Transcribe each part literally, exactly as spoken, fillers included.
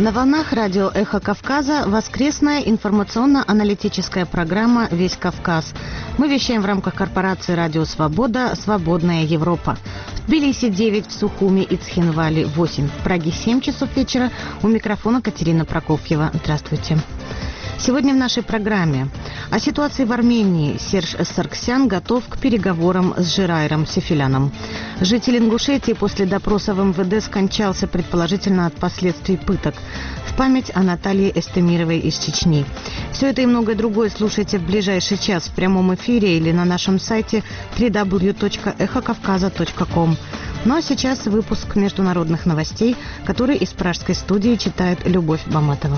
На волнах радио «Эхо Кавказа» воскресная информационно-аналитическая программа «Весь Кавказ». Мы вещаем в рамках корпорации «Радио Свобода. Свободная Европа». В Тбилиси девять, в Сухуми и Цхинвале восемь, в Праге семь часов вечера. У микрофона Катерина Прокофьева. Здравствуйте. Сегодня в нашей программе о ситуации в Армении. Серж Саргсян готов к переговорам с Жирайром Сефиляном. Житель Ингушетии после допроса в эм вэ дэ скончался, предположительно, от последствий пыток. В память о Наталье Эстемировой из Чечни. Все это и многое другое слушайте в ближайший час в прямом эфире или на нашем сайте дабл ю дабл ю дабл ю точка эхо кавказа точка ком. Ну а сейчас выпуск международных новостей, который из пражской студии читает Любовь Баматова.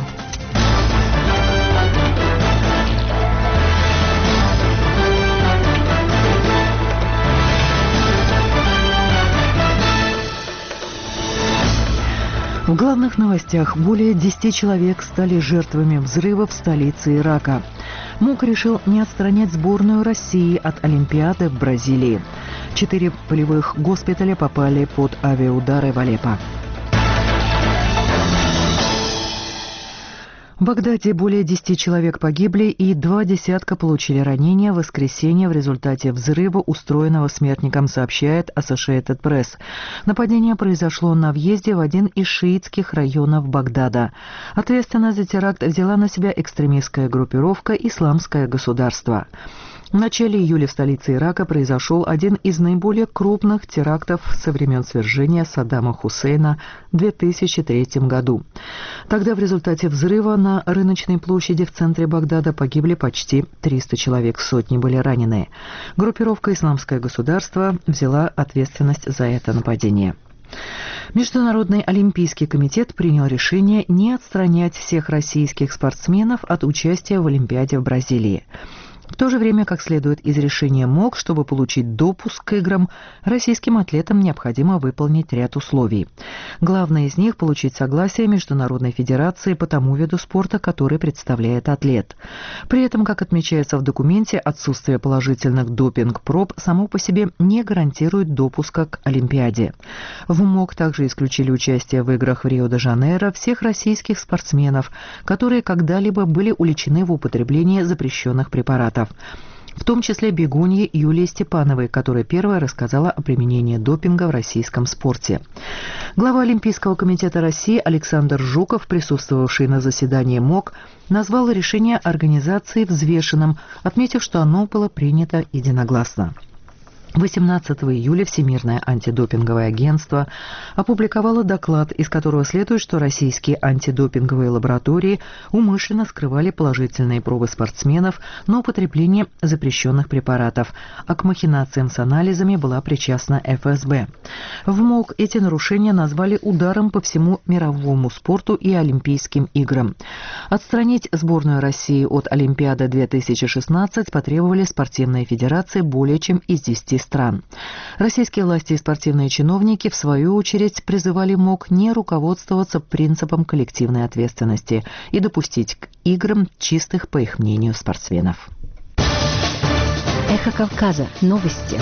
В главных новостях более десяти человек стали жертвами взрыва в столице Ирака. МОК решил не отстранять сборную России от Олимпиады в Бразилии. Четыре полевых госпиталя попали под авиаудары в Алеппо. В Багдаде более десяти человек погибли и два десятка получили ранения в воскресенье в результате взрыва, устроенного смертником, сообщает Associated Press. Нападение произошло на въезде в один из шиитских районов Багдада. Ответственность за теракт взяла на себя экстремистская группировка «Исламское государство». В начале июля в столице Ирака произошел один из наиболее крупных терактов со времен свержения Саддама Хусейна в две тысячи третьем году. Тогда в результате взрыва на рыночной площади в центре Багдада погибли почти триста человек, сотни были ранены. Группировка «Исламское государство» взяла ответственность за это нападение. Международный олимпийский комитет принял решение не отстранять всех российских спортсменов от участия в Олимпиаде в Бразилии. В то же время, как следует из решения МОК, чтобы получить допуск к играм, российским атлетам необходимо выполнить ряд условий. Главное из них – получить согласие Международной федерации по тому виду спорта, который представляет атлет. При этом, как отмечается в документе, отсутствие положительных допинг-проб само по себе не гарантирует допуска к Олимпиаде. В МОК также исключили участие в играх в Рио-де-Жанейро всех российских спортсменов, которые когда-либо были уличены в употреблении запрещенных препаратов. В том числе бегуньи Юлии Степановой, которая первая рассказала о применении допинга в российском спорте. Глава Олимпийского комитета России Александр Жуков, присутствовавший на заседании МОК, назвал решение организации взвешенным, отметив, что оно было принято единогласно. восемнадцатого июля Всемирное антидопинговое агентство опубликовало доклад, из которого следует, что российские антидопинговые лаборатории умышленно скрывали положительные пробы спортсменов на употребление запрещенных препаратов, а к махинациям с анализами была причастна эф эс бэ. В МОК эти нарушения назвали ударом по всему мировому спорту и Олимпийским играм. Отстранить сборную России от Олимпиады две тысячи шестнадцать потребовали спортивные федерации более чем из десяти стран. Российские власти и спортивные чиновники, в свою очередь, призывали МОК не руководствоваться принципом коллективной ответственности и допустить к играм чистых, по их мнению, спортсменов. Эхо Кавказа. Новости.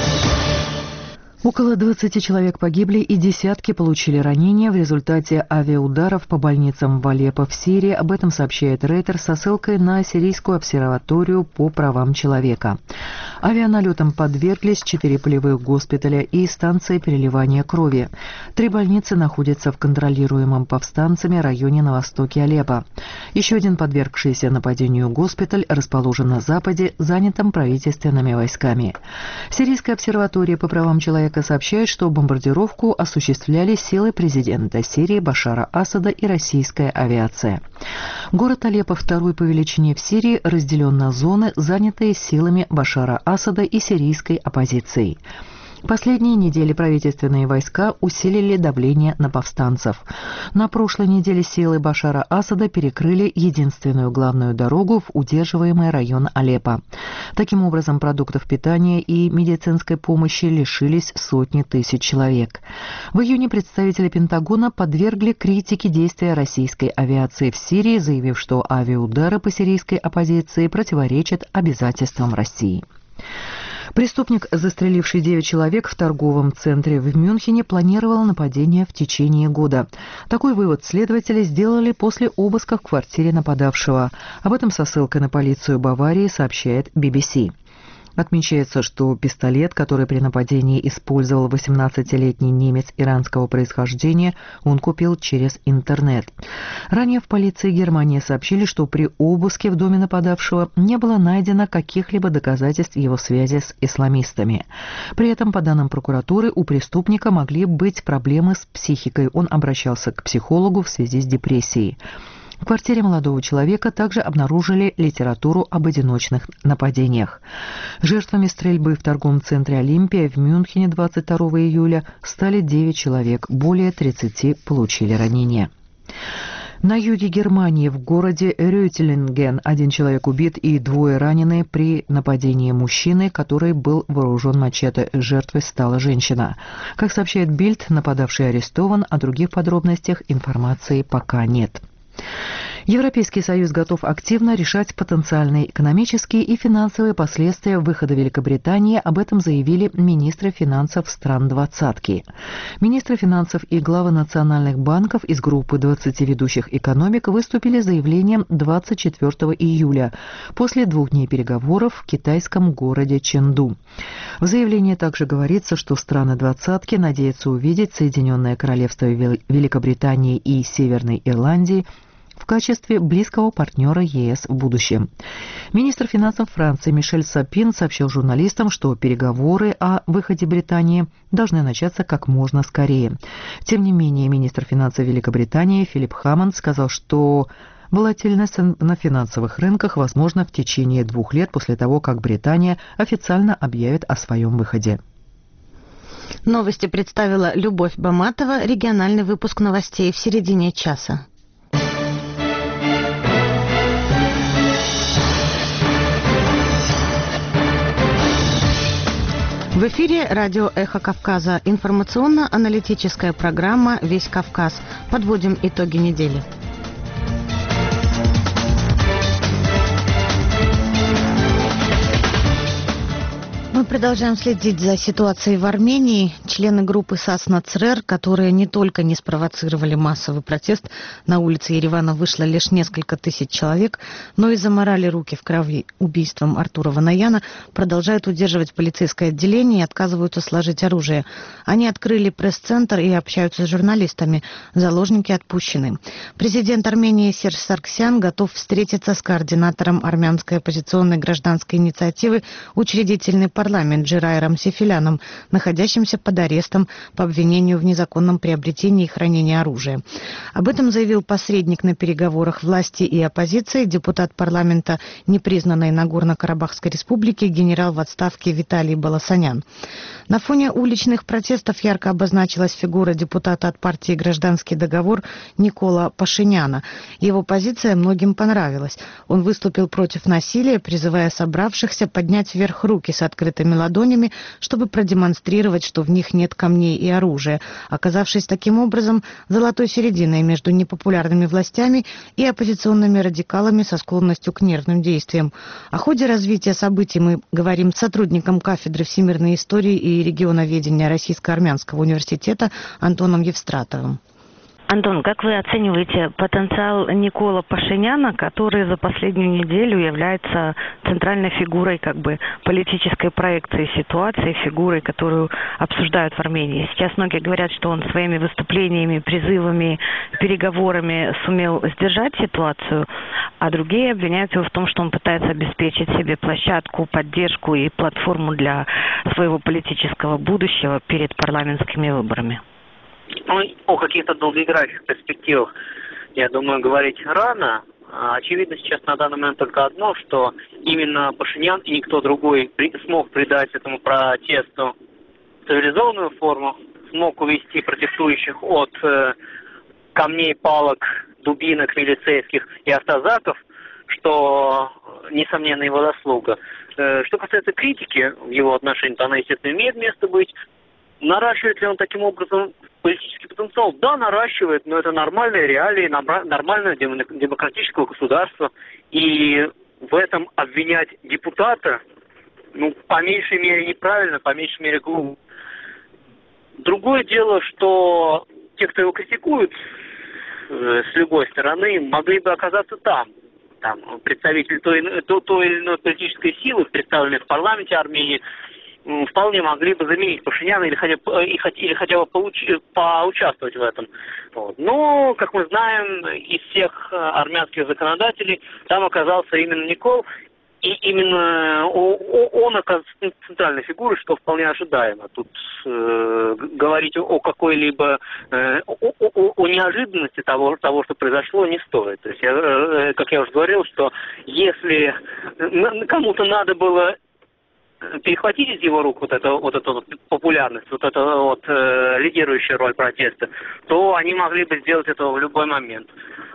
Около двадцати человек погибли и десятки получили ранения в результате авиаударов по больницам в Алеппо в Сирии. Об этом сообщает Рейтер со ссылкой на Сирийскую обсерваторию по правам человека. Авианалетам подверглись четыре полевых госпиталя и станция переливания крови. Три больницы находятся в контролируемом повстанцами районе на востоке Алеппо. Еще один подвергшийся нападению госпиталь расположен на западе, занятым правительственными войсками. Сирийская обсерватория по правам человека сообщает, что бомбардировку осуществляли силы президента Сирии Башара Асада и российская авиация. Город Алеппо, второй по величине в Сирии, разделен на зоны, занятые силами Башара Асада и сирийской оппозицией. Последние недели правительственные войска усилили давление на повстанцев. На прошлой неделе силы Башара Асада перекрыли единственную главную дорогу в удерживаемый район Алеппо. Таким образом, продуктов питания и медицинской помощи лишились сотни тысяч человек. В июне представители Пентагона подвергли критике действия российской авиации в Сирии, заявив, что авиаудары по сирийской оппозиции противоречат обязательствам России. Преступник, застреливший девять человек в торговом центре в Мюнхене, планировал нападение в течение года. Такой вывод следователи сделали после обыска в квартире нападавшего. Об этом со ссылкой на полицию Баварии сообщает би би си. Отмечается, что пистолет, который при нападении использовал восемнадцатилетний немец иранского происхождения, он купил через интернет. Ранее в полиции Германии сообщили, что при обыске в доме нападавшего не было найдено каких-либо доказательств его связи с исламистами. При этом, по данным прокуратуры, у преступника могли быть проблемы с психикой. Он обращался к психологу в связи с депрессией. В квартире молодого человека также обнаружили литературу об одиночных нападениях. Жертвами стрельбы в торговом центре «Олимпия» в Мюнхене двадцать второго июля стали девять человек, более тридцати получили ранения. На юге Германии, в городе Рюттелинген, один человек убит и двое ранены при нападении мужчины, который был вооружен мачете. Жертвой стала женщина. Как сообщает Бильд, нападавший арестован, о других подробностях информации пока нет. Европейский Союз готов активно решать потенциальные экономические и финансовые последствия выхода Великобритании. Об этом заявили министры финансов стран «двадцатки». Министры финансов и главы национальных банков из группы двадцати ведущих экономик выступили с заявлением двадцать четвёртого июля после двух дней переговоров в китайском городе Чэнду. В заявлении также говорится, что страны «двадцатки» надеются увидеть Соединенное Королевство Великобритании и Северной Ирландии в качестве близкого партнера е эс в будущем. Министр финансов Франции Мишель Сапин сообщил журналистам, что переговоры о выходе Британии должны начаться как можно скорее. Тем не менее, министр финансов Великобритании Филипп Хаммонд сказал, что волатильность на финансовых рынках возможна в течение двух лет после того, как Британия официально объявит о своем выходе. Новости представила Любовь Баматова. Региональный выпуск новостей в середине часа. В эфире радио «Эхо Кавказа». Информационно-аналитическая программа «Весь Кавказ». Подводим итоги недели. Мы продолжаем следить за ситуацией в Армении. Члены группы САС-НАЦРЭР, которые не только не спровоцировали массовый протест, на улице Еревана вышло лишь несколько тысяч человек, но и заморали руки в крови убийством Артура Ванаяна, продолжают удерживать полицейское отделение и отказываются сложить оружие. Они открыли пресс-центр и общаются с журналистами. Заложники отпущены. Президент Армении Серж Саргсян готов встретиться с координатором армянской оппозиционной гражданской инициативы «Учредительный парламент» парламент Джирайром Сефиляном, находящимся под арестом по обвинению в незаконном приобретении и хранении оружия. Об этом заявил посредник на переговорах власти и оппозиции, депутат парламента непризнанной Нагорно-Карабахской республики, генерал в отставке Виталий Баласанян. На фоне уличных протестов ярко обозначилась фигура депутата от партии «Гражданский договор» Никола Пашиняна. Его позиция многим понравилась. Он выступил против насилия, призывая собравшихся поднять вверх руки с открытыми ладонями, чтобы продемонстрировать, что в них нет камней и оружия, оказавшись таким образом золотой серединой между непопулярными властями и оппозиционными радикалами со склонностью к нервным действиям. О ходе развития событий мы говорим с сотрудником кафедры всемирной истории и регионоведения Российско-Армянского университета Антоном Евстратовым. Антон, как вы оцениваете потенциал Никола Пашиняна, который за последнюю неделю является центральной фигурой как бы политической проекции ситуации, фигурой, которую обсуждают в Армении? Сейчас многие говорят, что он своими выступлениями, призывами, переговорами сумел сдержать ситуацию, а другие обвиняют его в том, что он пытается обеспечить себе площадку, поддержку и платформу для своего политического будущего перед парламентскими выборами. Ну, о каких-то долгоиграющих перспективах, я думаю, говорить рано. Очевидно сейчас на данный момент только одно, что именно Пашинян и никто другой смог придать этому протесту цивилизованную форму, смог увести протестующих от э, камней, палок, дубинок милицейских и автозаков, что, несомненно, его заслуга. Э, что касается критики в его отношении, то она, естественно, имеет место быть. Наращивает ли он таким образом политический потенциал? Да, наращивает, но это нормальные реалии, нормальное демократическое государство. И в этом обвинять депутата ну, по меньшей мере неправильно, по меньшей мере глупо. Другое дело, что те, кто его критикуют э, с любой стороны, могли бы оказаться там. Там представители той, той, той или иной политической силы, представленной в парламенте Армении, вполне могли бы заменить Пашиняна или хотя бы, или хотя бы получи, поучаствовать в этом. Вот. Но, как мы знаем, из всех армянских законодателей там оказался именно Никол, и именно он оказался центральной фигурой, что вполне ожидаемо. Тут э, говорить о какой-либо, э, о, о, о неожиданности того, того, что произошло, не стоит. То есть, я, э, как я уже говорил, что если кому-то надо было перехватить из его рук вот эту вот эту вот популярность, вот эту вот э, лидирующую роль протеста, то они могли бы сделать это в любой момент.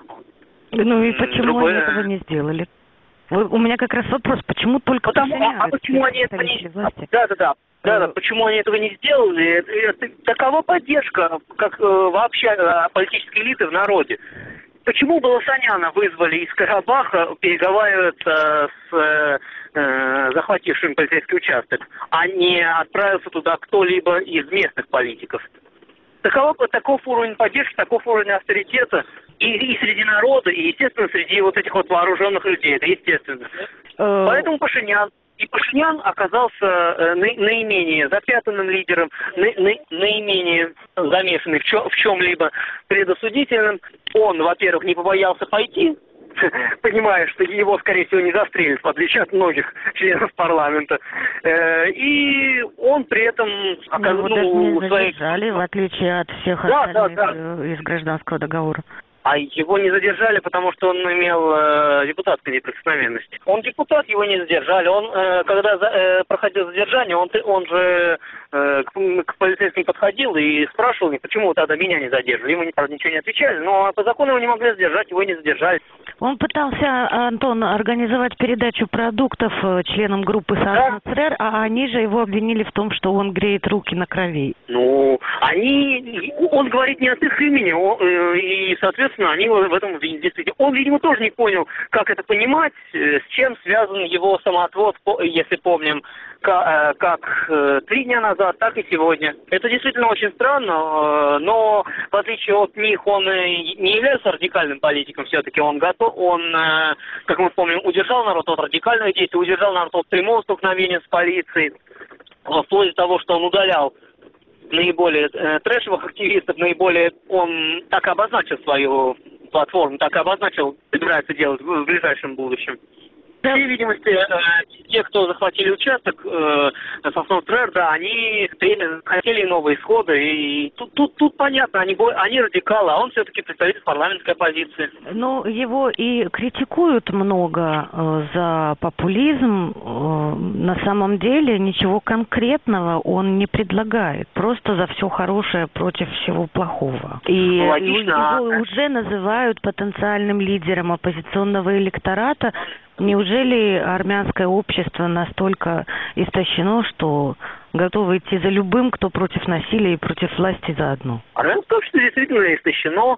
Ну и почему Другой... они этого не сделали? Вы, у меня как раз вопрос, почему только Потому, Пашинян, а, а почему они этого не сделали? Да, да, да. Да, да, почему они этого не сделали? Это, это, такова поддержка, как э, вообще э, политической элиты в народе. Почему Баласаняна вызвали из Карабаха переговариваться с э, э, захватившим полицейский участок, а не отправился туда кто-либо из местных политиков? Таков, таков уровень поддержки, таков уровень авторитета и, и среди народа, и, естественно, среди вот этих вот вооруженных людей. Это естественно. Uh... Поэтому Пашинян. И Пашинян оказался э, на, наименее запятнанным лидером, на, на, наименее замешанным в, чё, в чем-либо предосудительным. Он, во-первых, не побоялся пойти, понимая, что его, скорее всего, не застрелят, в отличие от многих членов парламента. Э, и он при этом оказался... Ну, ну, своих... задержали, в отличие от всех да, остальных да, да. из гражданского договора. А его не задержали, потому что он имел э, депутатскую неприкосновенность. Он депутат, его не задержали. Он, э, когда за, э, проходил задержание, он, он же э, к, к полицейским подходил и спрашивал, почему тогда меня не задерживали. Ему, правда, ничего не отвечали, но по закону его не могли задержать, его не задержали. Он пытался, Антон, организовать передачу продуктов членам группы САС-НЦР, а они же его обвинили в том, что он греет руки на крови. Ну, они... Он говорит не от их имени, он, э, и, соответственно, они в этом действительно. Он, видимо, тоже не понял, как это понимать, с чем связан его самоотвод, если помним, как, как три дня назад, так и сегодня. Это действительно очень странно, но в отличие от них он не является радикальным политиком, все-таки он готов, он, как мы помним, удержал народ от радикальных действий, удержал народ от прямого столкновения с полицией, вплоть до того, что он удалял наиболее э, трэшевых активистов, наиболее он так и обозначил свою платформу, так и обозначил, собирается делать в, в ближайшем будущем. По всей видимости, э, те, кто захватили участок, э, САС-НЦР, да, они хотели новые исходы, и тут, тут, тут понятно, они, они радикалы, а он все-таки представитель парламентской оппозиции. Ну, его и критикуют много э, за популизм. Э, на самом деле ничего конкретного он не предлагает, просто за все хорошее против всего плохого. И логично. Его уже называют потенциальным лидером оппозиционного электората. Неужели армянское общество настолько истощено, что готово идти за любым, кто против насилия и против власти заодно? Армянское общество действительно истощено,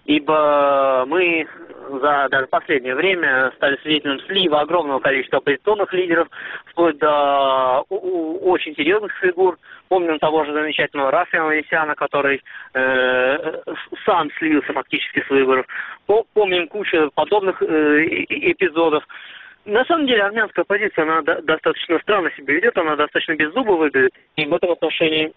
ибо мы за даже последнее время стали свидетелем слива огромного количества оппозиционных лидеров, вплоть до очень серьезных фигур. Помним того же замечательного Рафима Аванесяна, который э, сам слился фактически с выборов. Помним кучу подобных э, эпизодов. На самом деле армянская оппозиция, она до- достаточно странно себя ведет, она достаточно беззубо выглядит. И в этом отношении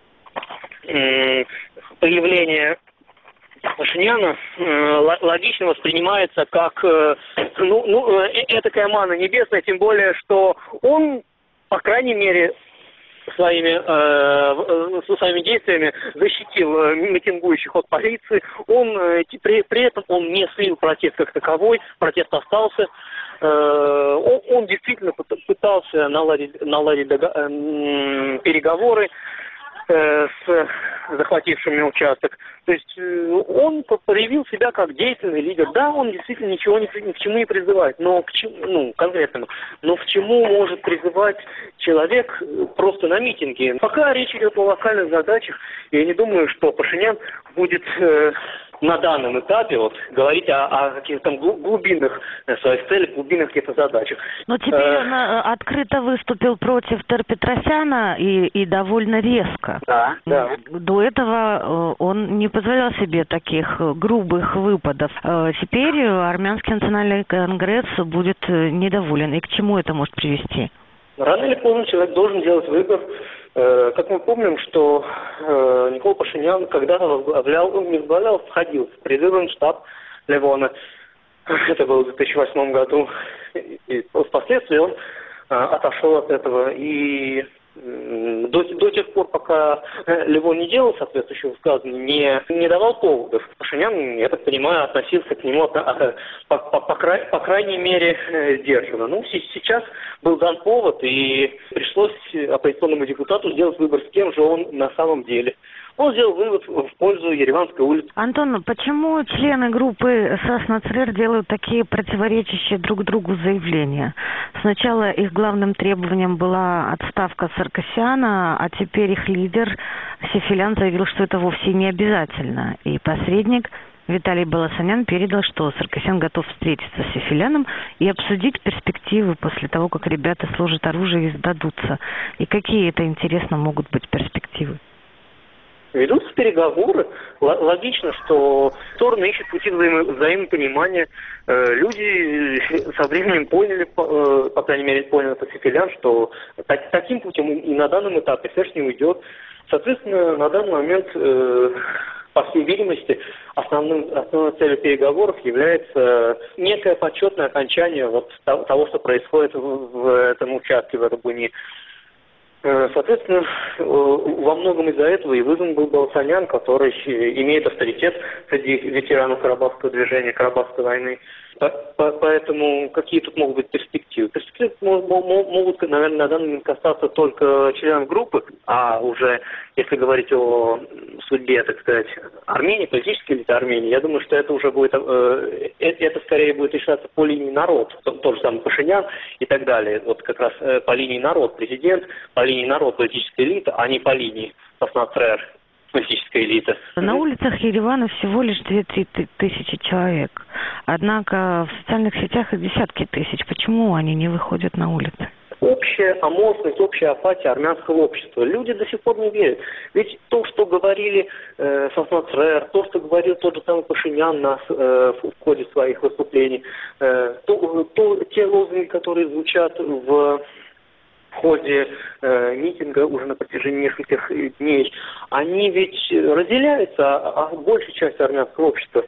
э, появление Пашиняна э, логично воспринимается как э, ну, ну, э, этакая мана небесная, тем более, что он, по крайней мере, своими, э, со своими действиями защитил э, митингующих от полиции. Он, э, при, при этом он не слил протест как таковой, протест остался. Э, он, он действительно пытался наладить, наладить дого- э, переговоры э, с захватившими участок. То есть э, он проявил себя как действенный лидер. Да, он действительно ничего ни, ни к чему не призывает, но к чему, ну, конкретно, но к чему может призывать человек просто на митинге? Пока речь идет о локальных задачах, я не думаю, что Пашинян будет э, на данном этапе вот говорить о, о каких-то там глубинных своих целях, глубинных каких-то задачах. Но теперь он открыто выступил против Тер-Петросяна и, и довольно резко. Да, да. До этого он не позволял себе таких грубых выпадов. Теперь Армянский национальный конгресс будет недоволен. И к чему это может привести? Рано или поздно человек должен делать выбор. Как мы помним, что Никола Пашинян когда-то возглавлял, он не возглавлял, входил в предвыборный штаб Левона. Это было в две тысячи восьмом году. И впоследствии он отошел от этого. И до, до тех пор, пока Левон не делал соответствующего высказывания, не, не давал поводов, Пашинян, я так понимаю, относился к нему по, по, по, по, край, по крайней мере сдержанно. Ну, сейчас был дан повод, и пришлось оппозиционному депутату сделать выбор, с кем же он на самом деле. Он сделал вывод в пользу Ереванской улицы. Антон, почему члены группы САС-НАЦРЕР делают такие противоречащие друг другу заявления? Сначала их главным требованием была отставка Саркисяна, а теперь их лидер Сефилян заявил, что это вовсе не обязательно. И посредник Виталий Баласанян передал, что Саркисян готов встретиться с Сефиляном и обсудить перспективы после того, как ребята сложат оружие и сдадутся. И какие это, интересно, могут быть перспективы? Ведутся переговоры. Л- логично, что стороны ищут пути взаимо- взаимопонимания. Э, люди со временем поняли, по, э, по крайней мере, понял это Сефилян, что так, таким путем и на данном этапе все не уйдет. Соответственно, на данный момент, э, по всей видимости, основным, основной целью переговоров является некое почетное окончание вот того, что происходит в, в этом участке, в этом буне. Соответственно, во многом из-за этого и вызван был Баласанян, который имеет авторитет среди ветеранов Карабахского движения, Карабахской войны. Поэтому какие тут могут быть перспективы? Перспективы могут, наверное, на данный момент касаться только членов группы, а уже, если говорить о судьбе, так сказать, Армении, политической элиты Армении, я думаю, что это уже будет, это скорее будет решаться по линии народ, тот же самый Пашинян и так далее. Вот как раз по линии народ президент, по линии народ политическая элита, а не по линии САС-НАЦРЕР. Политическая элита. На улицах Еревана всего лишь две-три тысячи человек. Однако в социальных сетях их десятки тысяч. Почему они не выходят на улицы? Общая аморфность, общая апатия армянского общества. Люди до сих пор не верят. Ведь то, что говорили э, САС-НАЦРЕР, то, что говорил тот же самый Пашинян на, э, в ходе своих выступлений, э, то, то, те лозунги, которые звучат в... в ходе э, митинга уже на протяжении нескольких дней, они ведь разделяются, а, а большей частью армянского общества.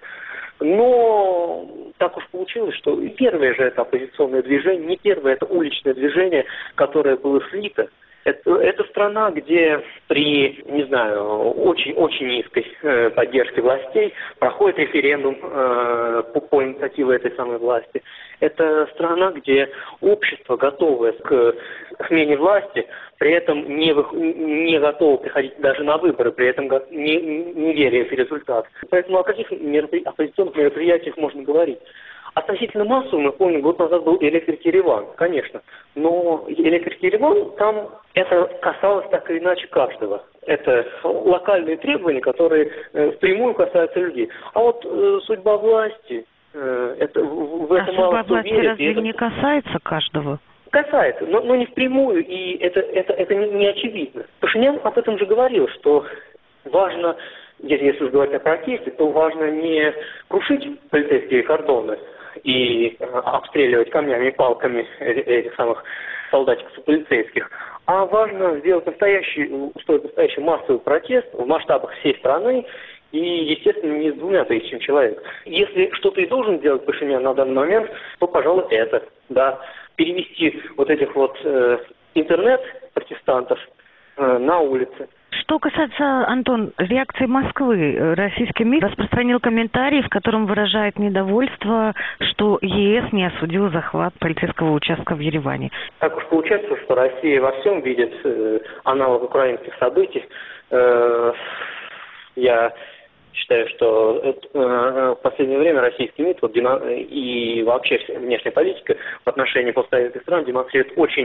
Но так уж получилось, что и первое же это оппозиционное движение, не первое это уличное движение, которое было слито. Это, это страна, где при, не знаю, очень-очень низкой э, поддержке властей проходит референдум э, по, по инициативе этой самой власти. Это страна, где общество, готовое к смене власти, при этом не, вы, не готово приходить даже на выборы, при этом не, не веря в результат. Поэтому о каких меропри... оппозиционных мероприятиях можно говорить? Относительно массовым, мы помним, год назад был Электрик Ереван, конечно. Но Электрик Ереван, там это касалось так или иначе каждого. Это локальные требования, которые э, впрямую касаются людей. А вот э, судьба власти, э, это в, в а это мало судьба кто власти верит. разве это... не касается каждого? Касается, но, но не впрямую, и это, это, это не, не очевидно. Пашинян об этом же говорил, что важно, если уж говорить о протесте, то важно не крушить полицейские кордоны и обстреливать камнями и палками этих самых солдатиков полицейских, а важно сделать настоящий, устроить настоящий массовый протест в масштабах всей страны и, естественно, не с двумя тысячами человек. Если что-то и должен сделать Пашинян на данный момент, то, пожалуй, это, да, перевести вот этих вот э, интернет-протестантов э, на улицы. Что касается, Антон, реакции Москвы, российский МИД распространил комментарий, в котором выражает недовольство, что ЕС не осудил захват полицейского участка в Ереване. Так уж получается, что Россия во всем видит э, аналог украинских событий. Э, я Считаю, что в последнее время российский МИД вот, и вообще внешняя политика в отношении постсоветских стран демонстрирует очень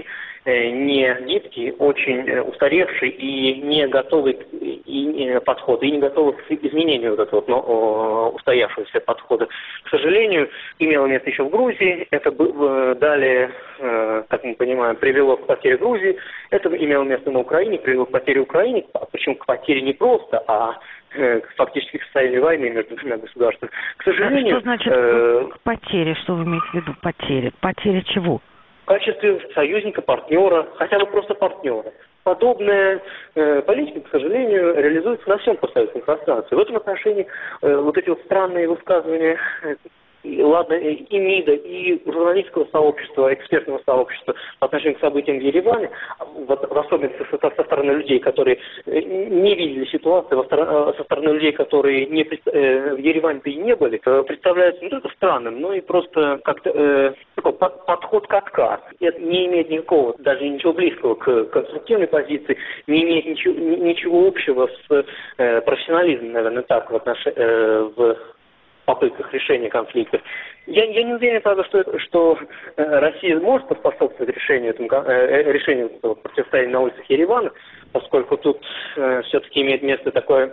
не гибкий, очень устаревший и не готовый и подход, и не готовый к изменению вот этого но, устоявшегося подхода. К сожалению, имело место еще в Грузии, это далее, как мы понимаем, привело к потере Грузии, это имело место на Украине, привело к потере Украины, причем к потере не просто, а фактически к состоянию войны между двумя государствами. К сожалению... Что значит э, к потере? Что вы имеете в виду потере? Потеря чего? В качестве союзника, партнера, хотя бы просто партнера. Подобная э, политика, к сожалению, реализуется на всем постсоветском пространстве. В этом отношении э, вот эти вот странные высказывания... Э, И, ладно, и МИДа, и журналистского сообщества, экспертного сообщества по отношению к событиям в Ереване, в, в особенности со, со стороны людей, которые не видели ситуацию, со стороны людей, которые не, в Ереване-то и не были, представляется не только странным, но и просто как-то э, такой подход к отказ. Это не имеет никакого, даже ничего близкого к конструктивной позиции, не имеет ничего, ничего общего с э, профессионализмом, наверное, так, в отношении... Э, в попытках решения конфликта. Я, я не уверен, правда, что, это, что э, Россия может поспособствовать решению, этому, э, решению этого противостояния на улицах Еревана, поскольку тут э, все-таки имеет место такое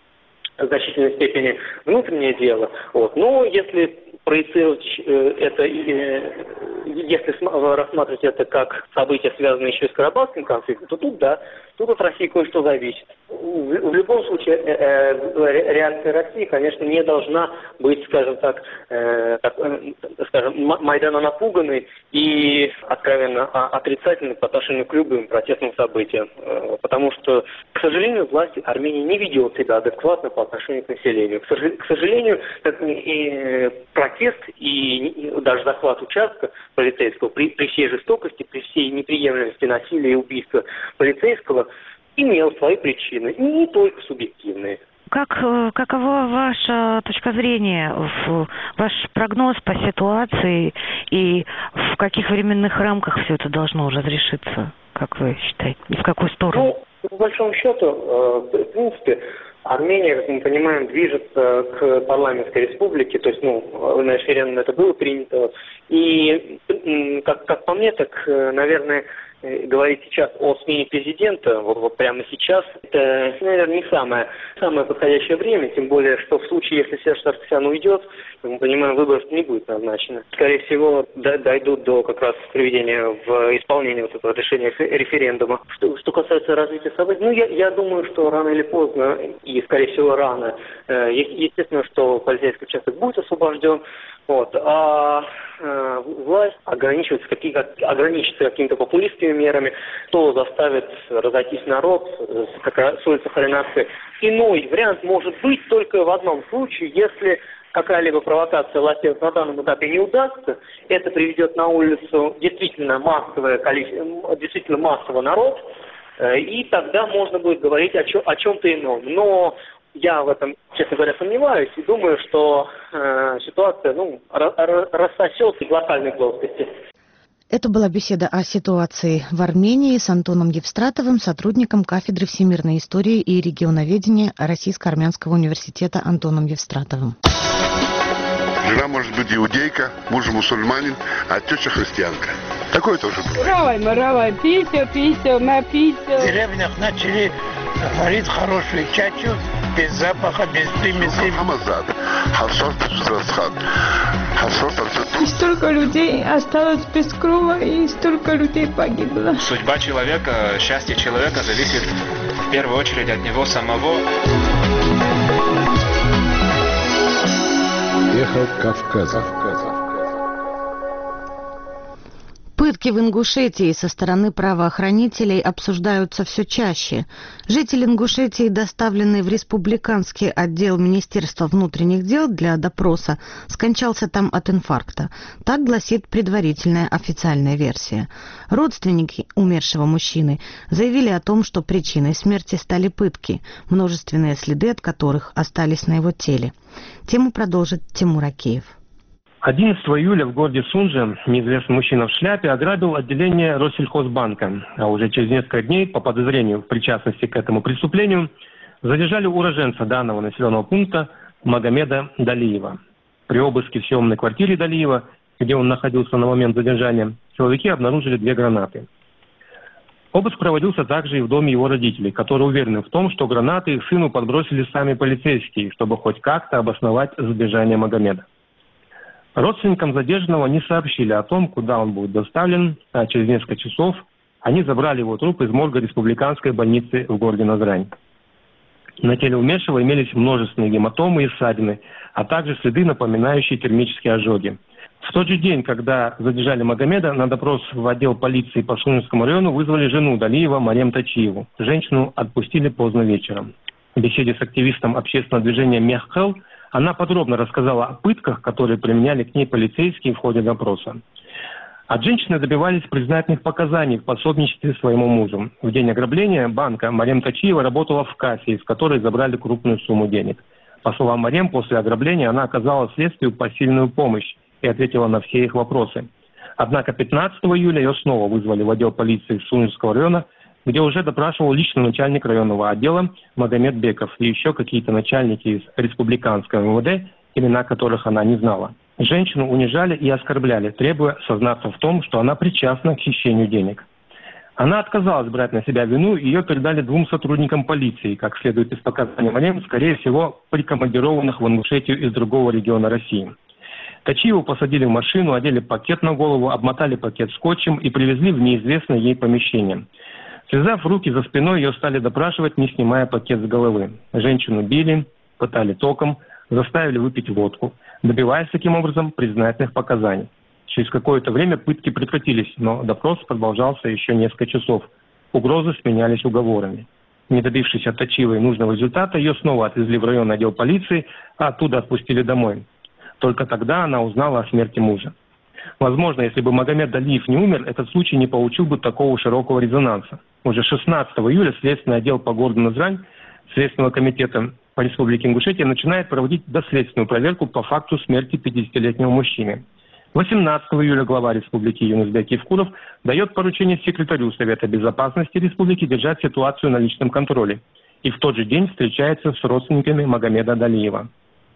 в значительной степени внутреннее дело. Вот. Но если проецировать э, это, э, если рассматривать это как событие, связанное еще и с Карабахским конфликтом, то тут да, тут от России кое-что зависит. В, в любом случае, э, э, реакция России, конечно, не должна быть, скажем так, э, так э, скажем, Майдана напуганной и откровенно отрицательной по отношению к любым протестным событиям. Э, потому что, к сожалению, власть Армении не ведет себя адекватно по отношению к населению. К, сож, к сожалению, так, и протест и, и даже захват участка полицейского при, при всей жестокости, при всей неприемлемости насилия и убийства полицейского имел свои причины, и не только субъективные. Как, какова ваша точка зрения, ваш прогноз по ситуации и в каких временных рамках все это должно разрешиться, как вы считаете, и в какую сторону? Ну, по большому счету, в принципе, Армения, как мы понимаем, движется к парламентской республике, то есть, ну, на референдуме это было принято. И, как, как по мне, так, наверное, говорить сейчас о смене президента, вот, вот прямо сейчас, это, наверное, не самое, самое подходящее время, тем более, что в случае, если Серж Саркисян уйдет, как мы понимаем, выборов не будет назначено. Скорее всего, дойдут до как раз приведения в исполнение вот этого решения референдума. Что, что касается развития событий, ну, я, я думаю, что рано или поздно, и, скорее всего, рано, э, естественно, что полицейский участок будет освобожден, вот, а э, власть ограничивается, какие, ограничится какими-то популистскими мерами, то заставит разойтись народ с, с улицы Харинации. Иной вариант может быть только в одном случае, если какая-либо провокация властей на данном этапе не удастся, это приведет на улицу действительно массовое количество, действительно массовый народ, и тогда можно будет говорить о, чем, о чем-то ином. Но я в этом, честно говоря, сомневаюсь и думаю, что э, ситуация ну, рассосется в локальной плоскости. Это была беседа о ситуации в Армении с Антоном Евстратовым, сотрудником кафедры всемирной истории и регионоведения Российско-Армянского университета Антоном Евстратовым. Жена может быть иудейка, муж мусульманин, а теща христианка. Такое тоже бывает. Равай, мы равай, пися, пися, на пися. В деревнях начали варить хорошую чачу, без запаха, без примесей. Хамазад, хасор тусрасхат, хасор тарцату. И столько людей осталось без крова, и столько людей погибло. Судьба человека, счастье человека зависит в первую очередь от него самого. Эхо Кавказа. Пытки в Ингушетии со стороны правоохранителей обсуждаются все чаще. Житель Ингушетии, доставленный в республиканский отдел Министерства внутренних дел для допроса, скончался там от инфаркта. Так гласит предварительная официальная версия. Родственники умершего мужчины заявили о том, что причиной смерти стали пытки, множественные следы от которых остались на его теле. Тему продолжит Тимур Акеев. одиннадцатого июля в городе Сунже неизвестный мужчина в шляпе ограбил отделение Россельхозбанка. А уже через несколько дней, по подозрению в причастности к этому преступлению, задержали уроженца данного населенного пункта Магомеда Далиева. При обыске в съемной квартире Далиева, где он находился на момент задержания, силовики обнаружили две гранаты. Обыск проводился также и в доме его родителей, которые уверены в том, что гранаты их сыну подбросили сами полицейские, чтобы хоть как-то обосновать задержание Магомеда. Родственникам задержанного не сообщили о том, куда он будет доставлен, а через несколько часов они забрали его труп из морга республиканской больницы в городе Назрань. На теле умершего имелись множественные гематомы и ссадины, а также следы, напоминающие термические ожоги. В тот же день, когда задержали Магомеда, на допрос в отдел полиции по Шунинскому району вызвали жену Далиева Марем Тачиеву. Женщину отпустили поздно вечером. В беседе с активистом общественного движения Меххел она подробно рассказала о пытках, которые применяли к ней полицейские в ходе допроса. От женщины добивались признательных показаний в пособничестве своему мужу. В день ограбления банка Марем Тачиева работала в кассе, из которой забрали крупную сумму денег. По словам Марем, после ограбления она оказала следствию посильную помощь и ответила на все их вопросы. Однако пятнадцатого июля ее снова вызвали в отдел полиции Шунинского района, где уже допрашивал лично начальник районного отдела Магомед Беков и еще какие-то начальники из республиканского эм вэ дэ, имена которых она не знала. Женщину унижали и оскорбляли, требуя сознаться в том, что она причастна к хищению денег. Она отказалась брать на себя вину, и ее передали двум сотрудникам полиции, как следует из показаний Марем, скорее всего, прикомандированных в Ингушетию из другого региона России. Тачиеву посадили в машину, одели пакет на голову, обмотали пакет скотчем и привезли в неизвестное ей помещение. Связав руки за спиной, ее стали допрашивать, не снимая пакет с головы. Женщину били, пытали током, заставили выпить водку, добиваясь таким образом признательных показаний. Через какое-то время пытки прекратились, но допрос продолжался еще несколько часов. Угрозы сменялись уговорами. Не добившись от Тачиевой нужного результата, ее снова отвезли в районный отдел полиции, а оттуда отпустили домой. Только тогда она узнала о смерти мужа. Возможно, если бы Магомед Далиев не умер, этот случай не получил бы такого широкого резонанса. Уже шестнадцатого июля Следственный отдел по городу Назрань Следственного комитета по Республике Ингушетия начинает проводить доследственную проверку по факту смерти пятидесятилетнего мужчины. восемнадцатого июля глава Республики Юнусбек Евкуров дает поручение секретарю Совета Безопасности Республики держать ситуацию на личном контроле. И в тот же день встречается с родственниками Магомеда Далиева.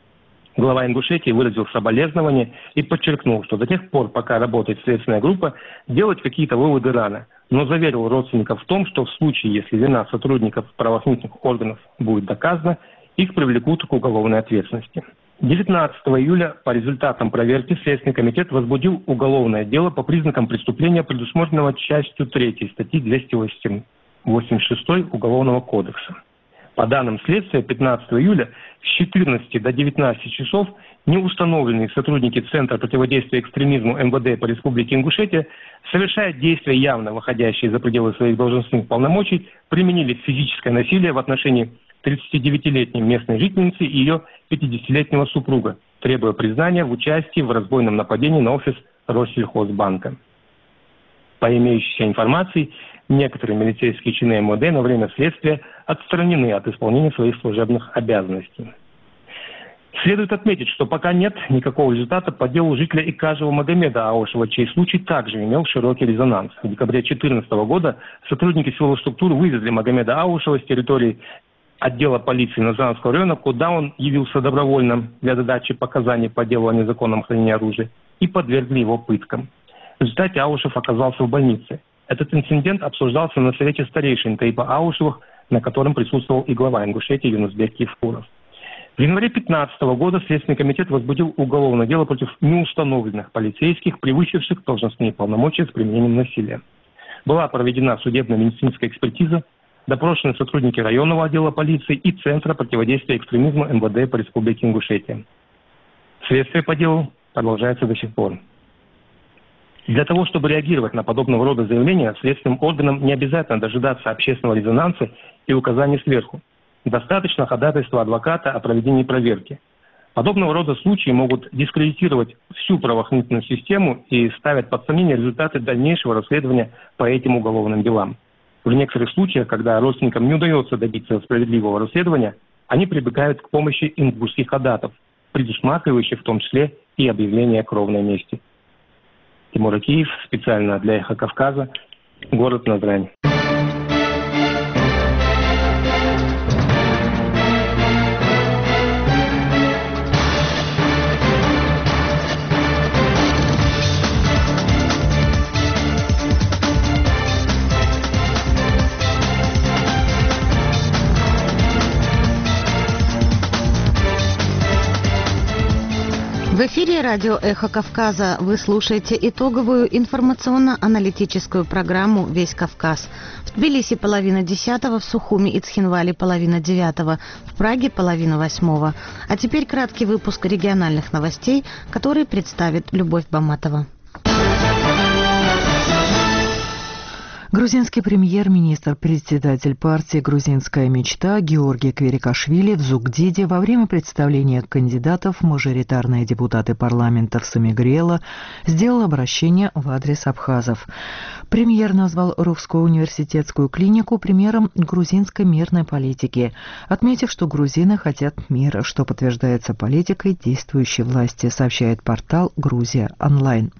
Глава Ингушетии выразил соболезнования и подчеркнул, что до тех пор, пока работает следственная группа, делать какие-то выводы рано, но заверил родственников в том, что в случае, если вина сотрудников правоохранительных органов будет доказана, их привлекут к уголовной ответственности. девятнадцатого июля по результатам проверки Следственный комитет возбудил уголовное дело по признакам преступления, предусмотренного частью третьей статьи двести восемьдесят шесть Уголовного кодекса. По данным следствия, пятнадцатого июля с четырнадцати до девятнадцати часов неустановленные сотрудники Центра противодействия экстремизму эм вэ дэ по Республике Ингушетия, совершая действия, явно выходящие за пределы своих должностных полномочий, применили физическое насилие в отношении тридцатидевятилетней местной жительницы и ее пятидесятилетнего супруга, требуя признания в участии в разбойном нападении на офис Россельхозбанка. По имеющейся информации, некоторые милицейские чины эм вэ дэ на время следствия отстранены от исполнения своих служебных обязанностей. Следует отметить, что пока нет никакого результата по делу жителя Икажева Магомеда Аушева, чей случай также имел широкий резонанс. В декабре две тысячи четырнадцатого года сотрудники силовых структур вывезли Магомеда Аушева с территории отдела полиции Назранского района, куда он явился добровольно для дачи показаний по делу о незаконном хранении оружия, и подвергли его пыткам. В результате Аушев оказался в больнице. Этот инцидент обсуждался на совете старейшин Тайпа Аушевых, на котором присутствовал и глава Ингушетии Юнусбек Евкуров. В январе две тысячи пятнадцатого года Следственный комитет возбудил уголовное дело против неустановленных полицейских, превысивших должностные полномочия с применением насилия. Была проведена судебно-медицинская экспертиза, допрошены сотрудники районного отдела полиции и Центра противодействия экстремизму эм вэ дэ по Республике Ингушетия. Следствие по делу продолжается до сих пор. Для того, чтобы реагировать на подобного рода заявления, следственным органам не обязательно дожидаться общественного резонанса и указаний сверху. Достаточно ходатайства адвоката о проведении проверки. Подобного рода случаи могут дискредитировать всю правоохранительную систему и ставят под сомнение результаты дальнейшего расследования по этим уголовным делам. В некоторых случаях, когда родственникам не удается добиться справедливого расследования, они прибегают к помощи ингушских ходатов, предусматривающих в том числе и объявление кровной мести. Тимур Акиев, специально для «Эхо Кавказа», город Назрань. В эфире радио «Эхо Кавказа». Вы слушаете итоговую информационно-аналитическую программу «Весь Кавказ». В Тбилиси половина десятого, в Сухуми и Цхинвале половина девятого, в Праге половина восьмого. А теперь краткий выпуск региональных новостей, который представит Любовь Баматова. Грузинский премьер-министр, председатель партии «Грузинская мечта» Георгий Кверикашвили в Зугдиде во время представления кандидатов в мажоритарные депутаты парламента в Самигрела сделал обращение в адрес абхазов. Премьер назвал Русскую университетскую клинику примером грузинской мирной политики, отметив, что грузины хотят мира, что подтверждается политикой действующей власти, сообщает портал «Грузия онлайн».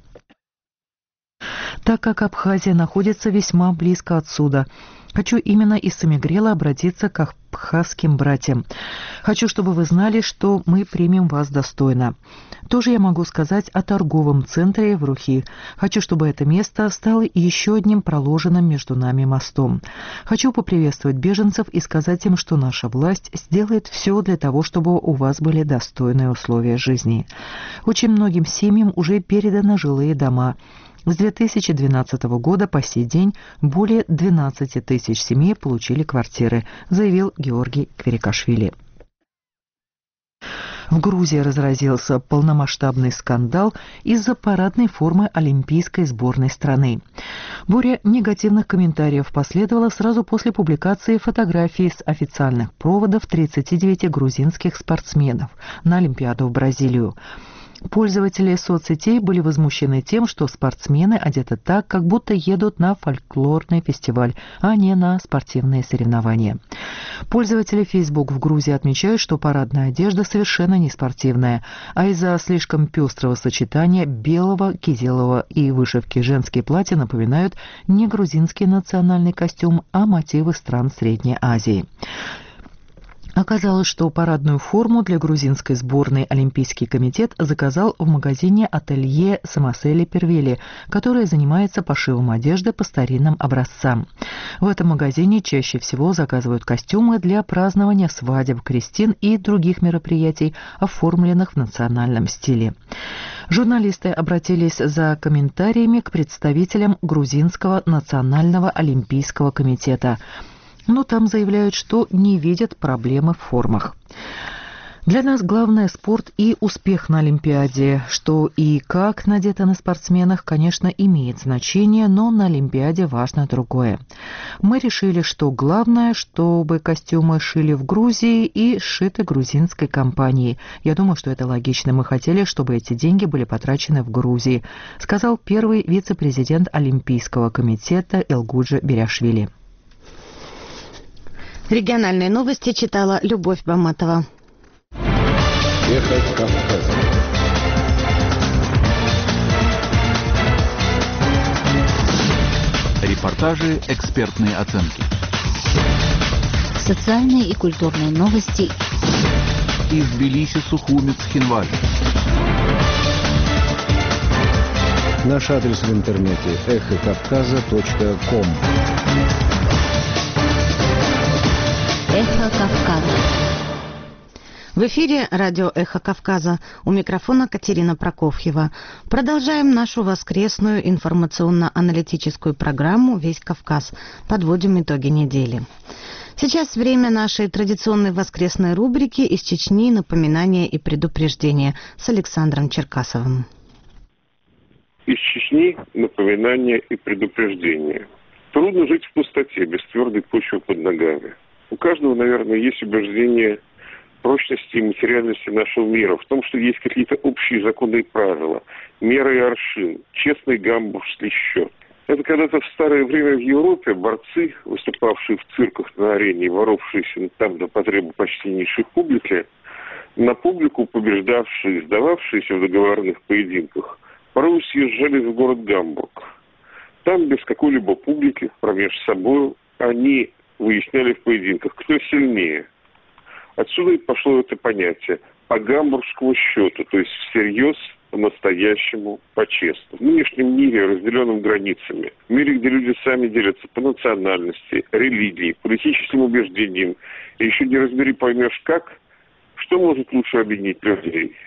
Так как Абхазия находится весьма близко отсюда, хочу именно из Самигрела обратиться к абхазским братьям. Хочу, чтобы вы знали, что мы примем вас достойно. Тоже я могу сказать о торговом центре в Рухи. Хочу, чтобы это место стало еще одним проложенным между нами мостом. Хочу поприветствовать беженцев и сказать им, что наша власть сделает все для того, чтобы у вас были достойные условия жизни. Очень многим семьям уже переданы жилые дома. С две тысячи двенадцатого года по сей день более двенадцати тысяч семей получили квартиры, заявил Георгий Кверикашвили. В Грузии разразился полномасштабный скандал из-за парадной формы олимпийской сборной страны. Буря негативных комментариев последовала сразу после публикации фотографий с официальных проводов тридцати девяти грузинских спортсменов на Олимпиаду в Бразилию. Пользователи соцсетей были возмущены тем, что спортсмены одеты так, как будто едут на фольклорный фестиваль, а не на спортивные соревнования. Пользователи Facebook в Грузии отмечают, что парадная одежда совершенно не спортивная, а из-за слишком пестрого сочетания белого, кизилового и вышивки женские платья напоминают не грузинский национальный костюм, а мотивы стран Средней Азии. Оказалось, что парадную форму для грузинской сборной Олимпийский комитет заказал в магазине ателье Самасели Первели, которое занимается пошивом одежды по старинным образцам. В этом магазине чаще всего заказывают костюмы для празднования свадеб, крестин и других мероприятий, оформленных в национальном стиле. Журналисты обратились за комментариями к представителям Грузинского национального олимпийского комитета. Но там заявляют, что не видят проблемы в формах. Для нас главное спорт и успех на Олимпиаде. Что и как надето на спортсменах, конечно, имеет значение, но на Олимпиаде важно другое. Мы решили, что главное, чтобы костюмы шили в Грузии и сшиты грузинской компанией. Я думаю, что это логично. Мы хотели, чтобы эти деньги были потрачены в Грузии, сказал первый вице-президент Олимпийского комитета Элгуджи Беряшвили. Региональные новости читала Любовь Баматова. Эхо Кавказа. Репортажи, экспертные оценки. Социальные и культурные новости. Из Тбилиси, Сухуми, Цхинвали. Наш адрес в интернете эхо кавказа точка ком. Эхо Кавказа. В эфире радио «Эхо Кавказа». У микрофона Катерина Прокофьева. Продолжаем нашу воскресную информационно-аналитическую программу «Весь Кавказ». Подводим итоги недели. Сейчас время нашей традиционной воскресной рубрики «Из Чечни. Напоминания и предупреждения» с Александром Черкасовым. Из Чечни напоминания и предупреждения. Трудно жить в пустоте, без твердой почвы под ногами. У каждого, наверное, есть убеждение прочности и материальности нашего мира, в том, что есть какие-то общие законы и правила, меры и аршин, честный гамбургский счет. Это когда-то в старое время в Европе борцы, выступавшие в цирках на арене и воровшиеся там до потребы почтеннейшей публики, на публику побеждавшие и сдававшиеся в договорных поединках, порой съезжались в город Гамбург. Там без какой-либо публики, промеж собой, они выясняли в поединках, кто сильнее. Отсюда и пошло это понятие по гамбургскому счету, то есть всерьез, по-настоящему, по-честному. В нынешнем мире, разделенном границами, в мире, где люди сами делятся по национальности, религии, политическим убеждениям, и еще не разбери, поймешь как, что может лучше объединить людей.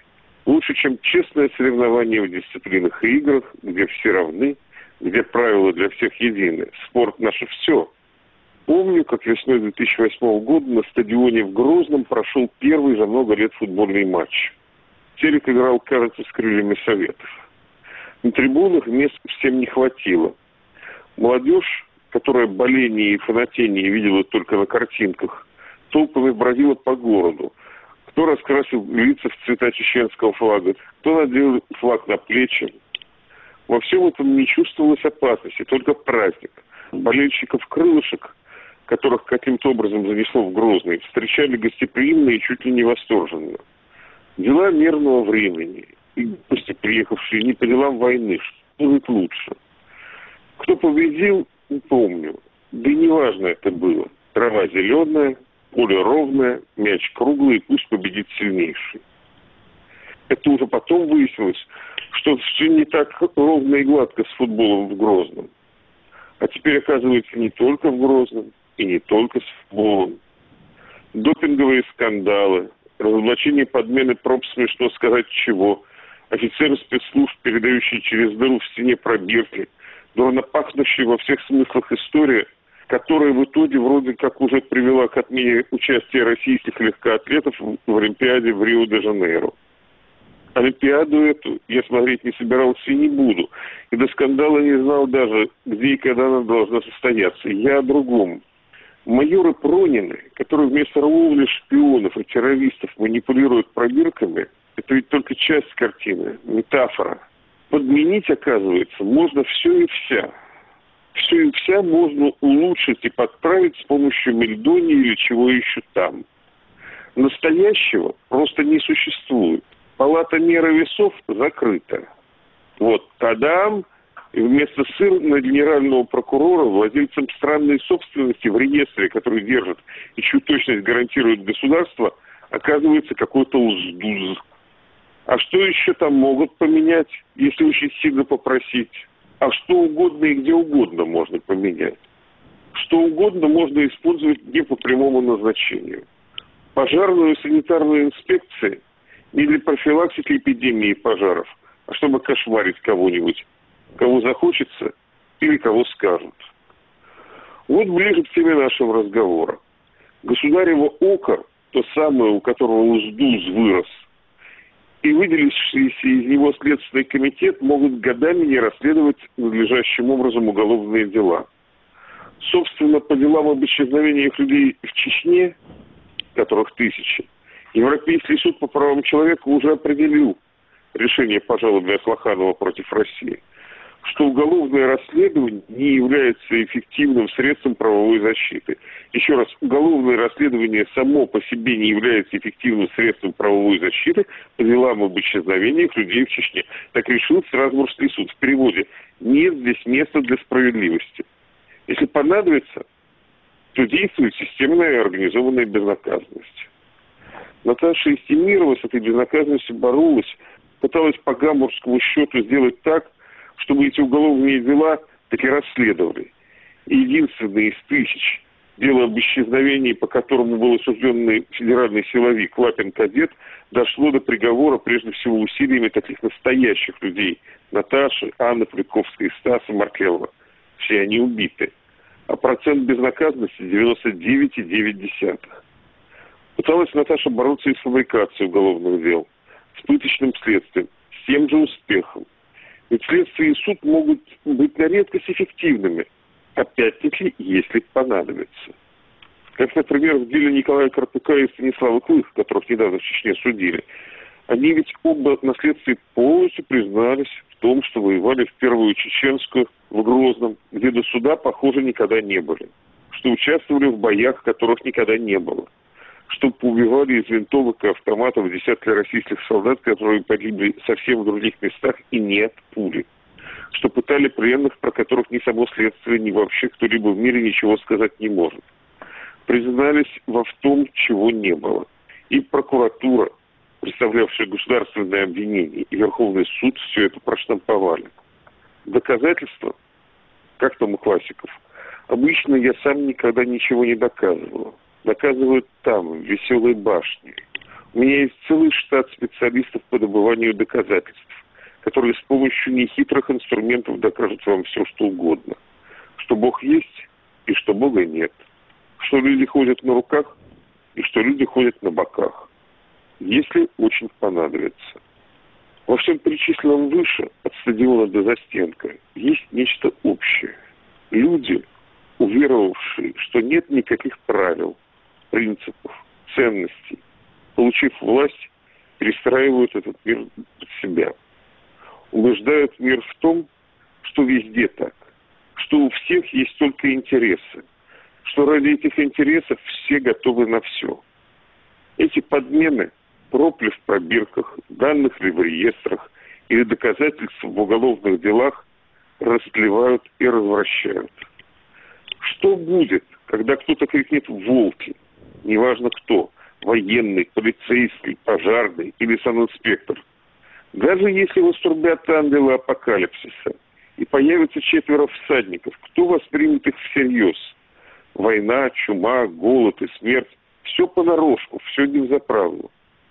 Лучше, чем честное соревнование в дисциплинах и играх, где все равны, где правила для всех едины. Спорт — наше все. Помню, как весной две тысячи восьмого года на стадионе в Грозном прошел первый за много лет футбольный матч. Терек играл, кажется, с крыльями Советов. На трибунах мест всем не хватило. Молодежь, которая боление и фанатение видела только на картинках, толпами бродила по городу. Кто раскрасил лица в цвета чеченского флага, кто надел флаг на плечи. Во всем этом не чувствовалось опасности, только праздник. Болельщиков крылышек, которых каким-то образом занесло в Грозный, встречали гостеприимно и чуть ли не восторженно. Дела мирного времени, и гости, приехавшие не по делам войны, что будет лучше. Кто победил, не помню. Да и неважно это было. Трава зеленая, поле ровное, мяч круглый, пусть победит сильнейший. Это уже потом выяснилось, что все не так ровно и гладко с футболом в Грозном. А теперь, оказывается, не только в Грозном и не только с футболом. Допинговые скандалы, разоблачение подмены проб, смешно сказать чего, офицеры спецслужб, передающие через дыру в стене пробирки, дурно пахнущая во всех смыслах история, которая в итоге вроде как уже привела к отмене участия российских легкоатлетов в Олимпиаде в Рио-де-Жанейро. Олимпиаду эту я смотреть не собирался и не буду. И до скандала не знал даже, где и когда она должна состояться. Я о другом. Майоры Пронины, которые вместо ловли шпионов и террористов манипулируют пробирками, это ведь только часть картины, метафора. Подменить, оказывается, можно все и вся. Все и вся можно улучшить и подправить с помощью мельдонии или чего еще там. Настоящего просто не существует. Палата меры весов закрыта. Вот, тадам! И вместо сына генерального прокурора владельцем странной собственности в реестре, который держит и чью точность гарантирует государство, оказывается какой-то уздуз. А что еще там могут поменять, если очень сильно попросить? А что угодно и где угодно можно поменять. Что угодно можно использовать не по прямому назначению. Пожарную и санитарную инспекции не для профилактики эпидемии пожаров, а чтобы кошмарить кого-нибудь, кого захочется или кого скажут. Вот ближе к теме нашего разговора. Государево око, то самое, у которого уздуз вырос, и выделившийся из него Следственный комитет могут годами не расследовать надлежащим образом уголовные дела. Собственно, по делам об исчезновениях людей в Чечне, которых тысячи, Европейский суд по правам человека уже определил решение по жалобе Аслаханова против России, что уголовное расследование не является эффективным средством правовой защиты. Еще раз, уголовное расследование само по себе не является эффективным средством правовой защиты по делам об исчезновениях людей в Чечне. Так решил Страсбургский суд. В переводе: нет здесь места для справедливости. Если понадобится, то действует системная и организованная безнаказанность. Наташа Истемирова с этой безнаказанностью боролась, пыталась по гамбургскому счету сделать так, чтобы эти уголовные дела таки расследовали. И единственное из тысяч дело об исчезновении, по которому был осужденный федеральный силовик Лапин-кадет, дошло до приговора прежде всего усилиями таких настоящих людей: Наташи, Анны Плетковской и Стаса Маркелова. Все они убиты. А процент безнаказанности девяносто девять целых девять десятых. Пыталась Наташа бороться и с фабрикацией уголовных дел, с пыточным следствием, с тем же успехом. Ведь следствие и суд могут быть на редкость эффективными, опять-таки, если понадобится. Как, например, в деле Николая Карпюка и Станислава Клых, которых недавно в Чечне судили. Они ведь оба на следствии полностью признались в том, что воевали в Первую Чеченскую в Грозном, где до суда, похоже, никогда не были. Что участвовали в боях, которых никогда не было. Что поубивали из винтовок и автоматов десятки российских солдат, которые погибли совсем в других местах и не от пули. Что пытали пленных, про которых ни само следствие, ни вообще кто-либо в мире ничего сказать не может. Признались во в том, чего не было. И прокуратура, представлявшая государственное обвинение, и Верховный суд все это проштамповали. Доказательства, как там у классиков, обычно я сам никогда ничего не доказывал. Доказывают там, в Веселой башне. У меня есть целый штат специалистов по добыванию доказательств, которые с помощью нехитрых инструментов докажут вам все, что угодно. Что Бог есть и что Бога нет. Что люди ходят на руках и что люди ходят на боках. Если очень понадобится. Во всем перечисленном выше, от стадиона до застенка, есть нечто общее. Люди, уверовавшие, что нет никаких правил, принципов, ценностей, получив власть, перестраивают этот мир под себя. Убеждают мир в том, что везде так, что у всех есть только интересы, что ради этих интересов все готовы на все. Эти подмены, пропли в пробирках, данных ли в реестрах или доказательств в уголовных делах растлевают и развращают. Что будет, когда кто-то крикнет «волки», неважно кто, военный, полицейский, пожарный или санинспектор, даже если вострубят ангелы апокалипсиса и появятся четверо всадников, кто воспримет их всерьез? Война, чума, голод и смерть – все понарошку, все не взаправду.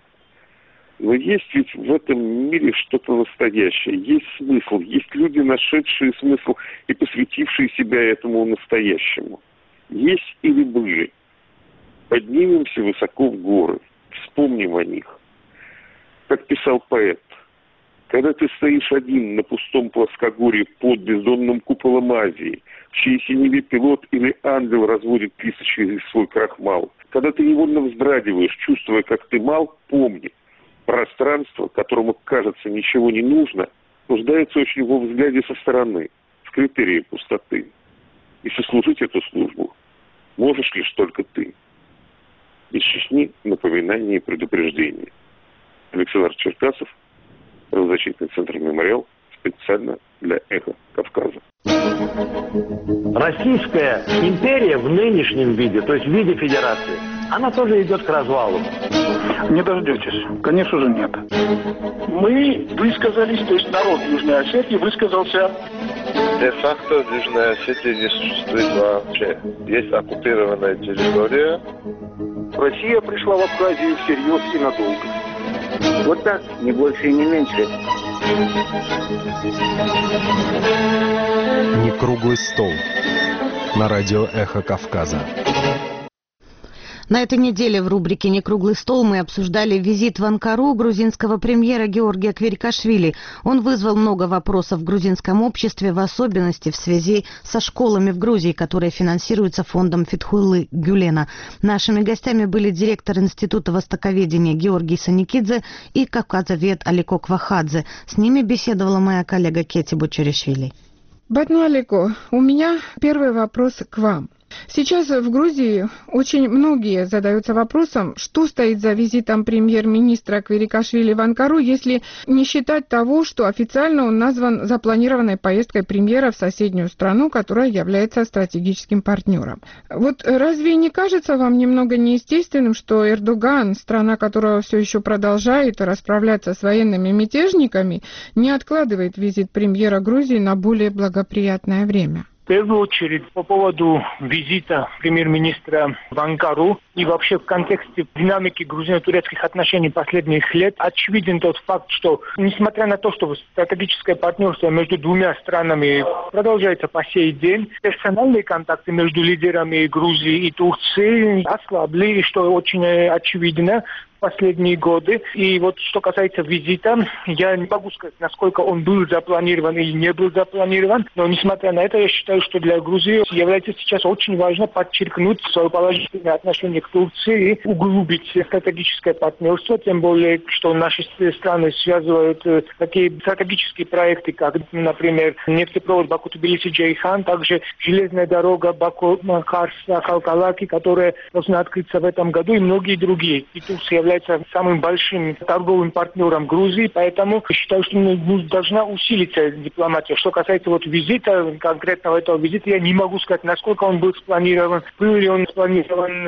Но есть ведь в этом мире что-то настоящее, есть смысл, есть люди, нашедшие смысл и посвятившие себя этому настоящему. Есть или были. Поднимемся высоко в горы, вспомним о них. Как писал поэт, когда ты стоишь один на пустом плоскогорье под бездонным куполом Азии, в чьей синеве пилот или ангел разводит тысячи свой крахмал, когда ты невольно вздрагиваешь, чувствуя, как ты мал, помни, пространство, которому, кажется, ничего не нужно, нуждается очень во взгляде со стороны, в критерии пустоты. И сослужить эту службу можешь лишь только ты. Из Чечни напоминание и предупреждение. Александр Черкасов, правозащитный центр «Мемориал», специально для «Эхо Кавказа». Российская империя в нынешнем виде, то есть в виде федерации, она тоже идет к развалу. Не дождетесь. Конечно же, нет. Мы высказались, то есть народ Южной Осетии высказался. Де-факто в Южной Осетии не существует вообще. Есть оккупированная территория. Россия пришла в Абхазию всерьез и надолго. Вот так, не больше и не меньше. Не круглый стол. На радио «Эхо Кавказа». На этой неделе в рубрике «Не круглый стол» мы обсуждали визит в Анкару грузинского премьера Георгия Квирикашвили. Он вызвал много вопросов в грузинском обществе, в особенности в связи со школами в Грузии, которые финансируются фондом Фетхуллы Гюлена. Нашими гостями были директор Института востоковедения Георгий Саникидзе и кавказовед Алико Квахадзе. С ними беседовала моя коллега Кети Бочеришвили. Батну Алико, у меня первый вопрос к вам. Сейчас в Грузии очень многие задаются вопросом, что стоит за визитом премьер-министра Квирикашвили в Анкару, если не считать того, что официально он назван запланированной поездкой премьера в соседнюю страну, которая является стратегическим партнером. Вот разве не кажется вам немного неестественным, что Эрдоган, страна, которая все еще продолжает расправляться с военными мятежниками, не откладывает визит премьера Грузии на более благоприятное время? В первую очередь, по поводу визита премьер-министра в Анкару и вообще в контексте динамики грузино-турецких отношений последних лет, очевиден тот факт, что, несмотря на то, что стратегическое партнерство между двумя странами продолжается по сей день, персональные контакты между лидерами Грузии и Турции ослабли, и что очень очевидно, последние годы. И вот что касается визита, я не могу сказать, насколько он был запланирован или не был запланирован, но несмотря на это, я считаю, что для Грузии является сейчас очень важно подчеркнуть свое положительное отношение к Турции и углубить стратегическое партнерство, тем более, что наши страны связывают такие стратегические проекты, как, например, нефтепровод Баку-Тбилиси-Джейхан, также железная дорога Баку-Карс-Халкалаки, которая должна открыться в этом году, и многие другие. И Турция является самым большим торговым партнером Грузии, поэтому считаю, что должна усилиться дипломатия. Что касается вот визита, конкретного этого визита, я не могу сказать, насколько он был спланирован, был ли он спланирован форсированно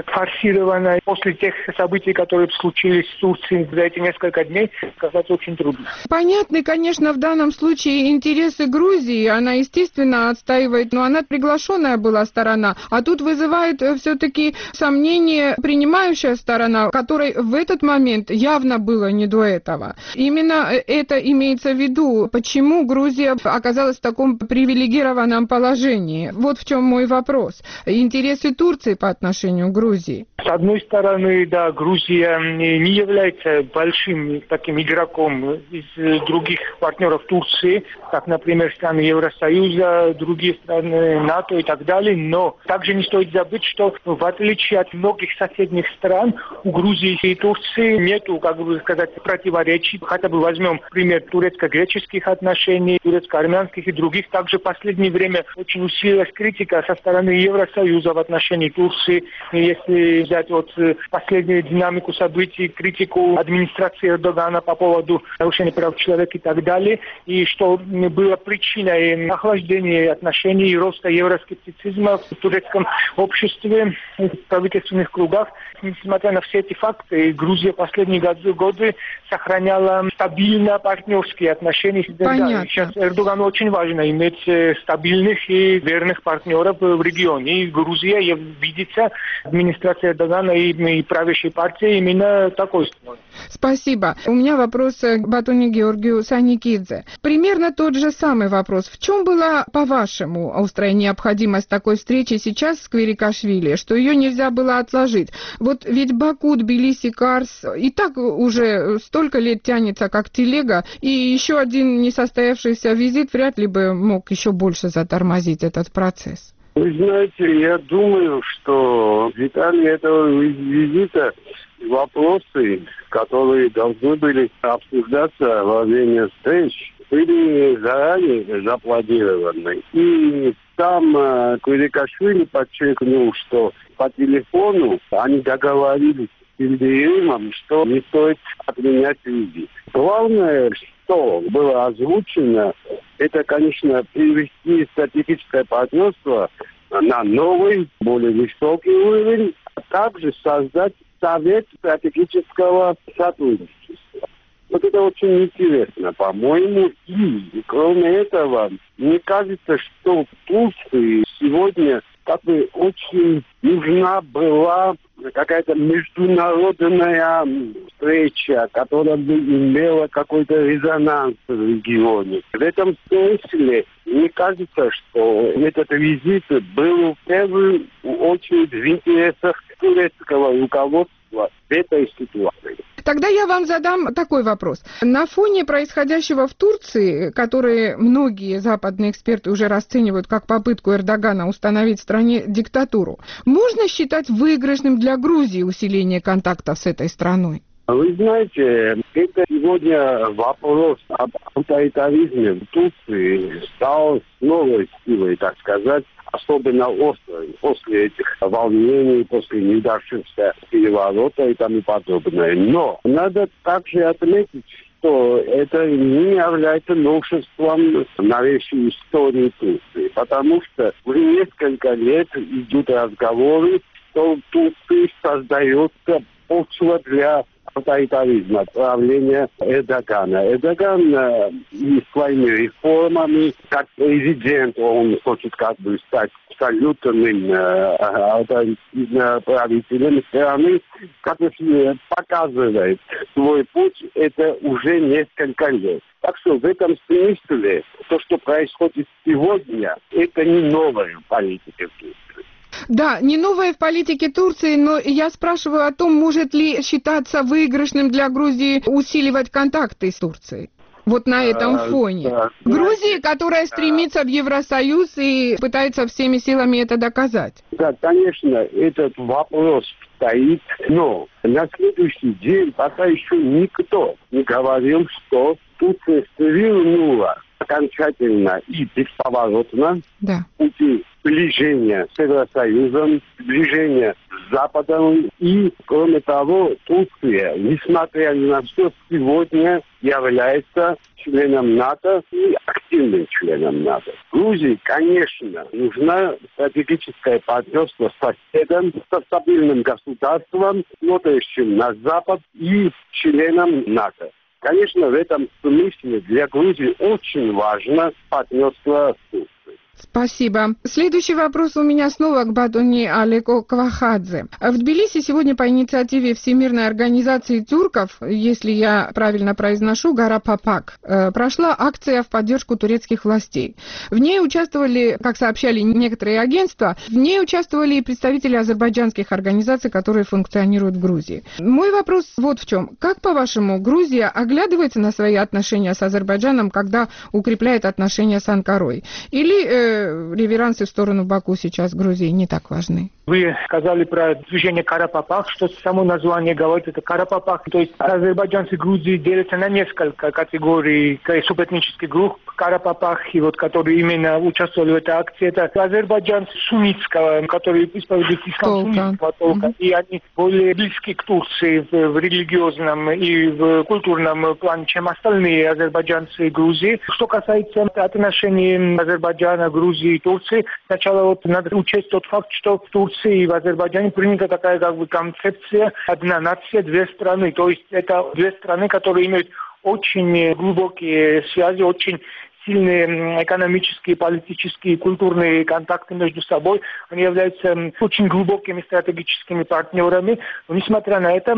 сфокусирована после тех событий, которые случились в Турции за эти несколько дней, сказать очень трудно. Понятны, конечно, в данном случае интересы Грузии. Она, естественно, отстаивает, но она приглашенная была сторона. А тут вызывает все-таки сомнение принимающая сторона, которой в этот момент явно было не до этого. Именно это имеется в виду, почему Грузия оказалась в таком привилегированном положении. Вот в чем мой вопрос. Интересы Турции по отношению к Грузии. С одной стороны, да, Грузия не является большим таким игроком из других партнеров Турции, как, например, страны Евросоюза, другие страны НАТО и так далее, но также не стоит забыть, что в отличие от многих соседних стран, у Грузии и Турции нету, как бы сказать, противоречий. Хотя бы возьмем пример турецко-греческих отношений, турецко-армянских и других. Также в последнее время очень усилилась критика со стороны Евросоюза в отношении Турции. Если взять вот последнюю динамику событий, критику администрации Эрдогана по поводу нарушения прав человека и так далее, и что было причиной охлаждения отношений и роста евроскептицизма в турецком обществе, в правительственных кругах. Несмотря на все эти факты, Грузия в последние годы сохраняла стабильно партнерские отношения. Понятно. Сейчас Эрдогану очень важно иметь стабильных и верных партнеров в регионе. И Грузия видится, администрация Эрдогана и, и правящей партии именно такой страной. Спасибо. У меня вопрос к Батоне Георгию Саникидзе. Примерно тот же самый вопрос. В чем была, по-вашему, острая необходимость такой встречи сейчас с Квирикашвили, что ее нельзя было отложить? Вот ведь Баку, Тбилиси, Карс и так уже столько лет тянется, как телега, и еще один несостоявшийся визит вряд ли бы мог еще больше затормозить этот процесс. Вы знаете, я думаю, что детали этого визита, вопросы, которые должны были обсуждаться во время встреч, были заранее запланированы. И там э, Квирикашвили подчеркнул, что по телефону они договорились с Ильдеримом, что не стоит отменять визит. Главное, что было озвучено, это, конечно, привести стратегическое партнерство на новый, более высокий уровень, а также создать Совет стратегического сотрудничества. Вот это очень интересно, по-моему. И, кроме этого, мне кажется, что Турции сегодня как бы очень нужна была какая-то международная встреча, которая бы имела какой-то резонанс в регионе. В этом смысле мне кажется, что этот визит был в первую очередь в интересах турецкого руководства в этой ситуации. Тогда я вам задам такой вопрос. На фоне происходящего в Турции, который многие западные эксперты уже расценивают как попытку Эрдогана установить в стране диктатуру, можно считать выигрышным для Грузии усиление контактов с этой страной? Вы знаете, это сегодня вопрос об авторитаризме в Турции стал с новой силой, так сказать, особенно острый после этих волнений, после неудавшегося переворота и тому подобное. Но надо также отметить, что это не является новшеством в новейшей истории Турции, потому что уже несколько лет идут разговоры, что в Турции создается почва для авторитаризма, правления Эрдогана. Эрдоган э, и своими реформами, как президент, он хочет как бы стать абсолютным э, авторитарным правителем страны, как бы показывает свой путь, это уже несколько лет. Так что в этом смысле то, что происходит сегодня, это не новая политика в Турции. Да, не новое в политике Турции, но я спрашиваю о том, может ли считаться выигрышным для Грузии усиливать контакты с Турцией. Вот на этом фоне. Да, Грузии, которая стремится в Евросоюз и пытается всеми силами это доказать. Да, конечно, этот вопрос стоит, но на следующий день пока еще никто не говорил, что Турция свернула окончательно и бесповоротно да. пути сближения с Евросоюзом, сближения с с Западом. И, кроме того, Турция, несмотря ни на что, сегодня является членом НАТО и активным членом НАТО. Грузии, конечно, нужна стратегическое партнерство с соседом, со стабильным государством, смотрящим на Запад и членом НАТО. Конечно, в этом смысле для Грузии очень важно партнерство с Турцией. Спасибо. Следующий вопрос у меня снова к Бадуни Алеко Квахадзе. В Тбилиси сегодня по инициативе Всемирной организации тюрков, если я правильно произношу, гора Папак, прошла акция в поддержку турецких властей. В ней участвовали, как сообщали некоторые агентства, в ней участвовали и представители азербайджанских организаций, которые функционируют в Грузии. Мой вопрос вот в чем. Как, по-вашему, Грузия оглядывается на свои отношения с Азербайджаном, когда укрепляет отношения с Анкарой? Или реверансы в сторону Баку сейчас в Грузии не так важны? Вы сказали про движение Карапапах, что само название говорит, это Карапапах. То есть азербайджанцы Грузии делятся на несколько категорий субэтнических групп. Карапапах, и вот, которые именно участвовали в этой акции, это азербайджанцы суннитского, которые исповедуют ислам суннитского толка. Mm-hmm. И они более близки к Турции в, в религиозном и в культурном плане, чем остальные азербайджанцы Грузии. Что касается отношений Азербайджана, Грузии и Турции, сначала вот надо учесть тот факт, что в Турции и в Азербайджане принята такая как бы концепция «одна нация, две страны». То есть это две страны, которые имеют очень глубокие связи, очень сильные экономические, политические, культурные контакты между собой. Они являются очень глубокими стратегическими партнерами. Но, несмотря на это,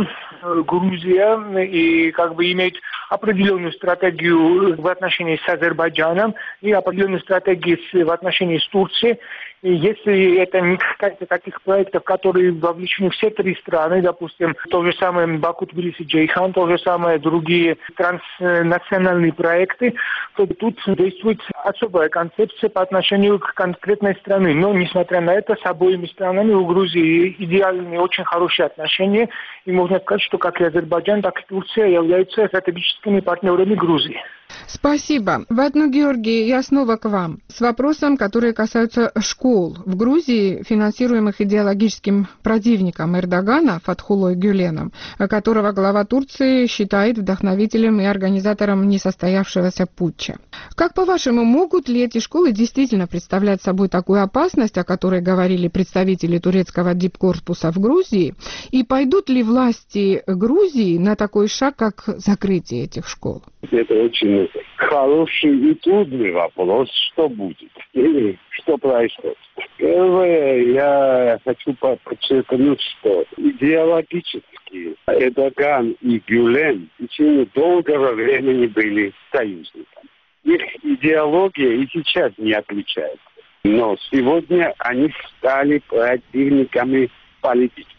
Грузия и как бы имеет определенную стратегию в отношении с Азербайджаном и определенную стратегию в отношении с Турцией. И если это не касается таких проектов, которые вовлечены все три страны, допустим, то же самое Баку, Тбилиси, Джейхан, то же самое другие транснациональные проекты, то тут действует особая концепция по отношению к конкретной стране. Но, несмотря на это, с обоими странами у Грузии идеальные, очень хорошие отношения. И можно сказать, что как и Азербайджан, так и Турция являются стратегическими партнерами Грузии. Спасибо. Ватну Георгий, я снова к вам. С вопросом, которые касаются школ в Грузии, финансируемых идеологическим противником Эрдогана Фатхулой Гюленом, которого глава Турции считает вдохновителем и организатором несостоявшегося путча. Как, по-вашему, могут ли эти школы действительно представлять собой такую опасность, о которой говорили представители турецкого дипкорпуса в Грузии, и пойдут ли власти Грузии на такой шаг, как закрытие этих школ? Это очень хороший и трудный вопрос, что будет или что происходит. Первое, я хочу подчеркнуть, что идеологически Эрдоган и Гюлен в течение долгого времени были союзниками. Их идеология и сейчас не отличается. Но сегодня они стали противниками политическими.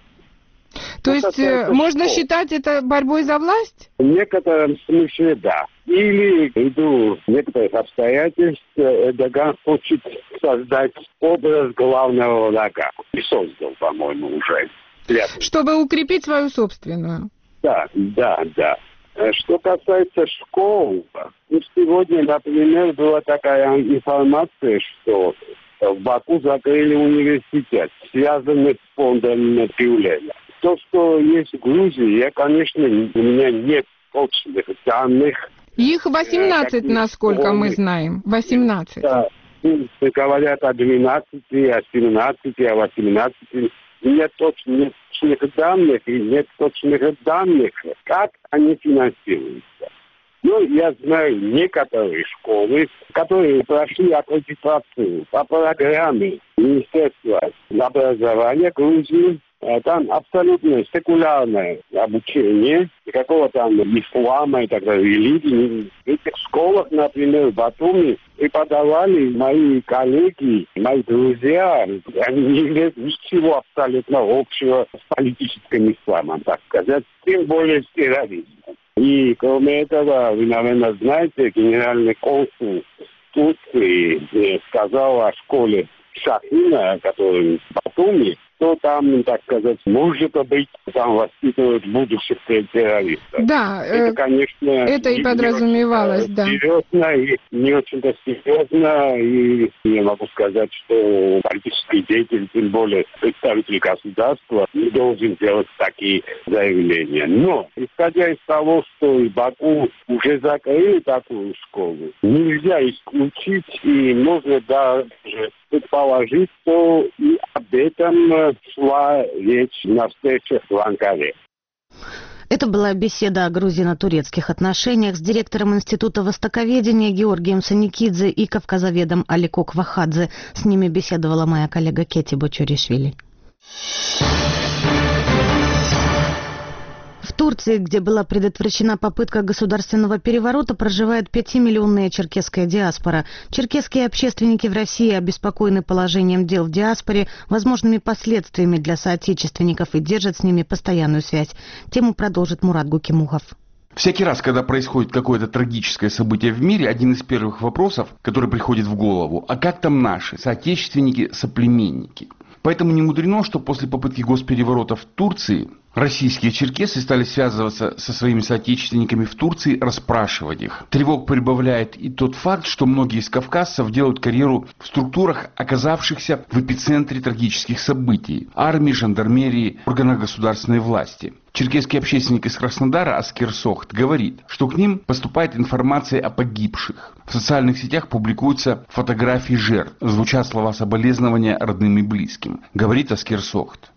То есть это можно школ. Считать это борьбой за власть? В некотором смысле да. Или ввиду некоторых обстоятельств Эрдоган хочет создать образ главного врага. И создал, по-моему, уже. Чтобы укрепить свою собственную. Да, да, да. Что касается школ, сегодня, например, была такая информация, что в Баку закрыли университет, связанный с фондом Гюлена. То, что есть в Грузии, я, конечно, у меня нет точных данных. Их восемнадцать, э, насколько школы. Мы знаем. восемнадцать. Да, говорят о двенадцати, о семнадцати, о восемнадцати. Нет точных данных и нет точных данных, как они финансируются. Ну, я знаю некоторые школы, которые прошли аккредитацию по программе Министерства образования Грузии. Там абсолютно секулярное обучение, никакого там ислама и так далее, религии. В этих школах, например, в Батуми преподавали мои коллеги, мои друзья, они не имеют ничего абсолютно общего с политическим исламом, так сказать, тем более с терроризмом. И кроме этого, вы, наверное, знаете, генеральный консул Турции сказал о школе Шахина, который в Батуми, что там, так сказать, может быть, там воспитывают будущих террористов. Да, это, конечно, это и подразумевалось, очень, да. Серьезно и не очень-то серьезно, и я могу сказать, что политический деятель, тем более представитель государства, не должен делать такие заявления. Но, исходя из того, что и Баку уже закрыли такую школу, нельзя исключить, и можно даже предположить, что и об этом шла речь на встрече в Анкаре. Это была беседа о грузино-турецких отношениях с директором Института востоковедения Георгием Саникидзе и кавказоведом Алико Квахадзе. С ними беседовала моя коллега Кети Бочуришвили. В Турции, где была предотвращена попытка государственного переворота, проживает пятимиллионная черкесская диаспора. Черкесские общественники в России обеспокоены положением дел в диаспоре, возможными последствиями для соотечественников и держат с ними постоянную связь. Тему продолжит Мурат Гукимухов. Всякий раз, когда происходит какое-то трагическое событие в мире, один из первых вопросов, который приходит в голову, а как там наши соотечественники, соплеменники? Поэтому не мудрено, что после попытки госпереворота в Турции российские черкесы стали связываться со своими соотечественниками в Турции, расспрашивать их. Тревог прибавляет и тот факт, что многие из кавказцев делают карьеру в структурах, оказавшихся в эпицентре трагических событий – армии, жандармерии, органах государственной власти. Черкесский общественник из Краснодара Аскер Сохт говорит, что к ним поступает информация о погибших. В социальных сетях публикуются фотографии жертв, звучат слова соболезнования родным и близким, говорит Аскер Сохт.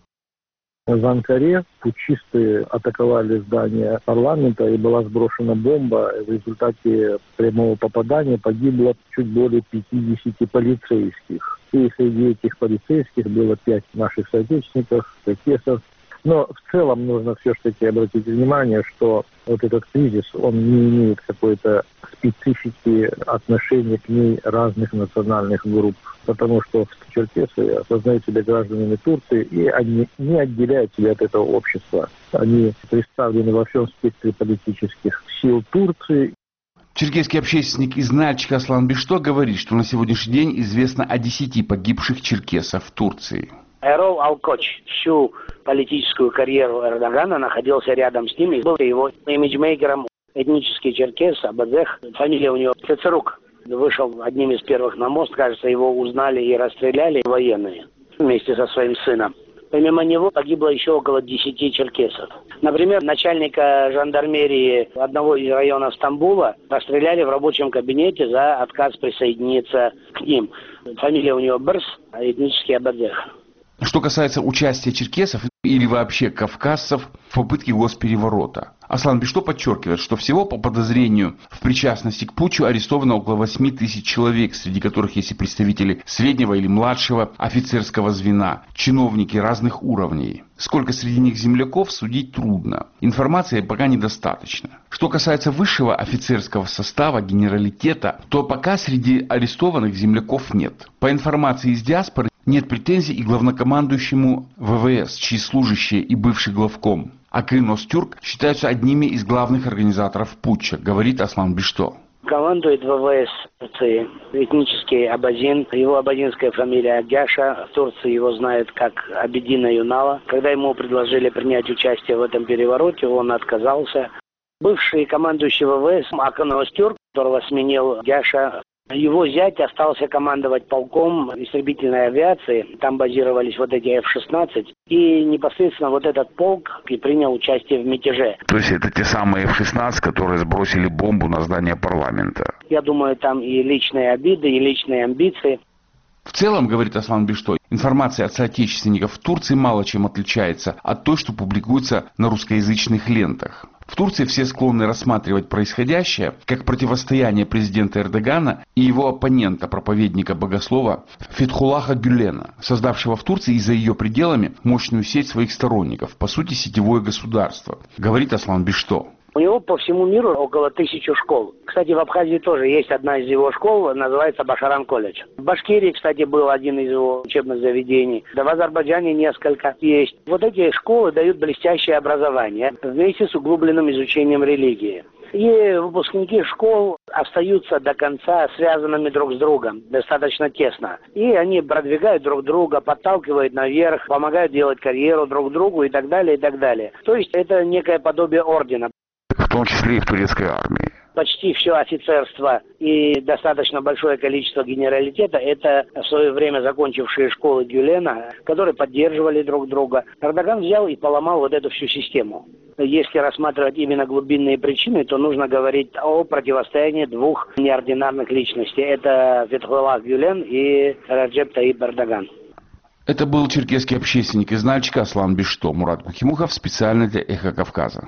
В Анкаре путчисты атаковали здание парламента и была сброшена бомба. В результате прямого попадания погибло чуть более пятидесяти полицейских. И среди этих полицейских было пять наших соотечественников, черкесов. Но в целом нужно все-таки обратить внимание, что вот этот кризис, он не имеет какой-то специфики отношения к ней разных национальных групп. Потому что черкесы осознают себя гражданами Турции, и они не отделяют себя от этого общества. Они представлены во всем спектре политических сил Турции. Черкесский общественник из Нальчика Аслан Бишто говорит, что на сегодняшний день известно о десяти погибших черкесов в Турции. Эрол Алкоч всю политическую карьеру Эрдогана находился рядом с ним и был его имиджмейкером. Этнический черкес Абадзех, фамилия у него Цицерук. Вышел одним из первых на мост, кажется, его узнали и расстреляли военные вместе со своим сыном. Помимо него погибло еще около десяти черкесов. Например, начальника жандармерии одного из районов Стамбула расстреляли в рабочем кабинете за отказ присоединиться к ним. Фамилия у него Берс, этнический Абадзех. Что касается участия черкесов или вообще кавказцев в попытке госпереворота, Аслан Бишто подчеркивает, что всего по подозрению в причастности к путчу арестовано около восьми тысяч человек, среди которых есть и представители среднего или младшего офицерского звена, чиновники разных уровней. Сколько среди них земляков, судить трудно. Информации пока недостаточно. Что касается высшего офицерского состава, генералитета, то пока среди арестованных земляков нет. По информации из диаспоры, нет претензий и главнокомандующему ВВС, чьи служащие и бывший главком Акын Остюрк считаются одними из главных организаторов путча, говорит Аслан Бишто. Командует ВВС Турции этнический абазин. Его абазинская фамилия Агяша. В Турции его знают как Абедина Юнала. Когда ему предложили принять участие в этом перевороте, он отказался. Бывший командующий ВВС Акын Остюрк, которого сменил Агяша, его зять остался командовать полком истребительной авиации. Там базировались вот эти эф шестнадцать. И непосредственно вот этот полк и принял участие в мятеже. То есть это те самые эф шестнадцать, которые сбросили бомбу на здание парламента? Я думаю, там и личные обиды, и личные амбиции. В целом, говорит Аслан Бишто, информация от соотечественников в Турции мало чем отличается от той, что публикуется на русскоязычных лентах. В Турции все склонны рассматривать происходящее как противостояние президента Эрдогана и его оппонента, проповедника-богослова Фетхуллаха Гюлена, создавшего в Турции и за ее пределами мощную сеть своих сторонников, по сути сетевое государство, говорит Аслан Бишто. У него по всему миру около тысячи школ. Кстати, в Абхазии тоже есть одна из его школ, называется Башаран колледж. В Башкирии, кстати, был один из его учебных заведений. Да в Азербайджане несколько есть. Вот эти школы дают блестящее образование вместе с углубленным изучением религии. И выпускники школ остаются до конца связанными друг с другом, достаточно тесно. И они продвигают друг друга, подталкивают наверх, помогают делать карьеру друг другу и так далее, и так далее. То есть это некое подобие ордена. В том числе и в турецкой армии. Почти все офицерство и достаточно большое количество генералитета – это в свое время закончившие школы Гюлена, которые поддерживали друг друга. Эрдоган взял и поломал вот эту всю систему. Если рассматривать именно глубинные причины, то нужно говорить о противостоянии двух неординарных личностей. Это Фетхуллах Гюлен и Раджеп Таyyip Эрдоган. Это был черкесский общественник из Нальчика Аслан Бишто. Мурат Кухимухов специально для «Эхо Кавказа».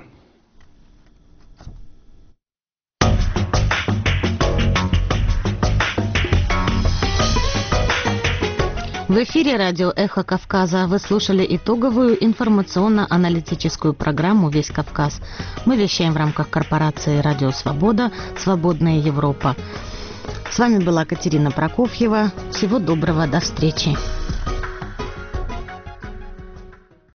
В эфире радио «Эхо Кавказа». Вы слушали итоговую информационно-аналитическую программу «Весь Кавказ». Мы вещаем в рамках корпорации «Радио Свобода. Свободная Европа». С вами была Катерина Прокофьева. Всего доброго. До встречи.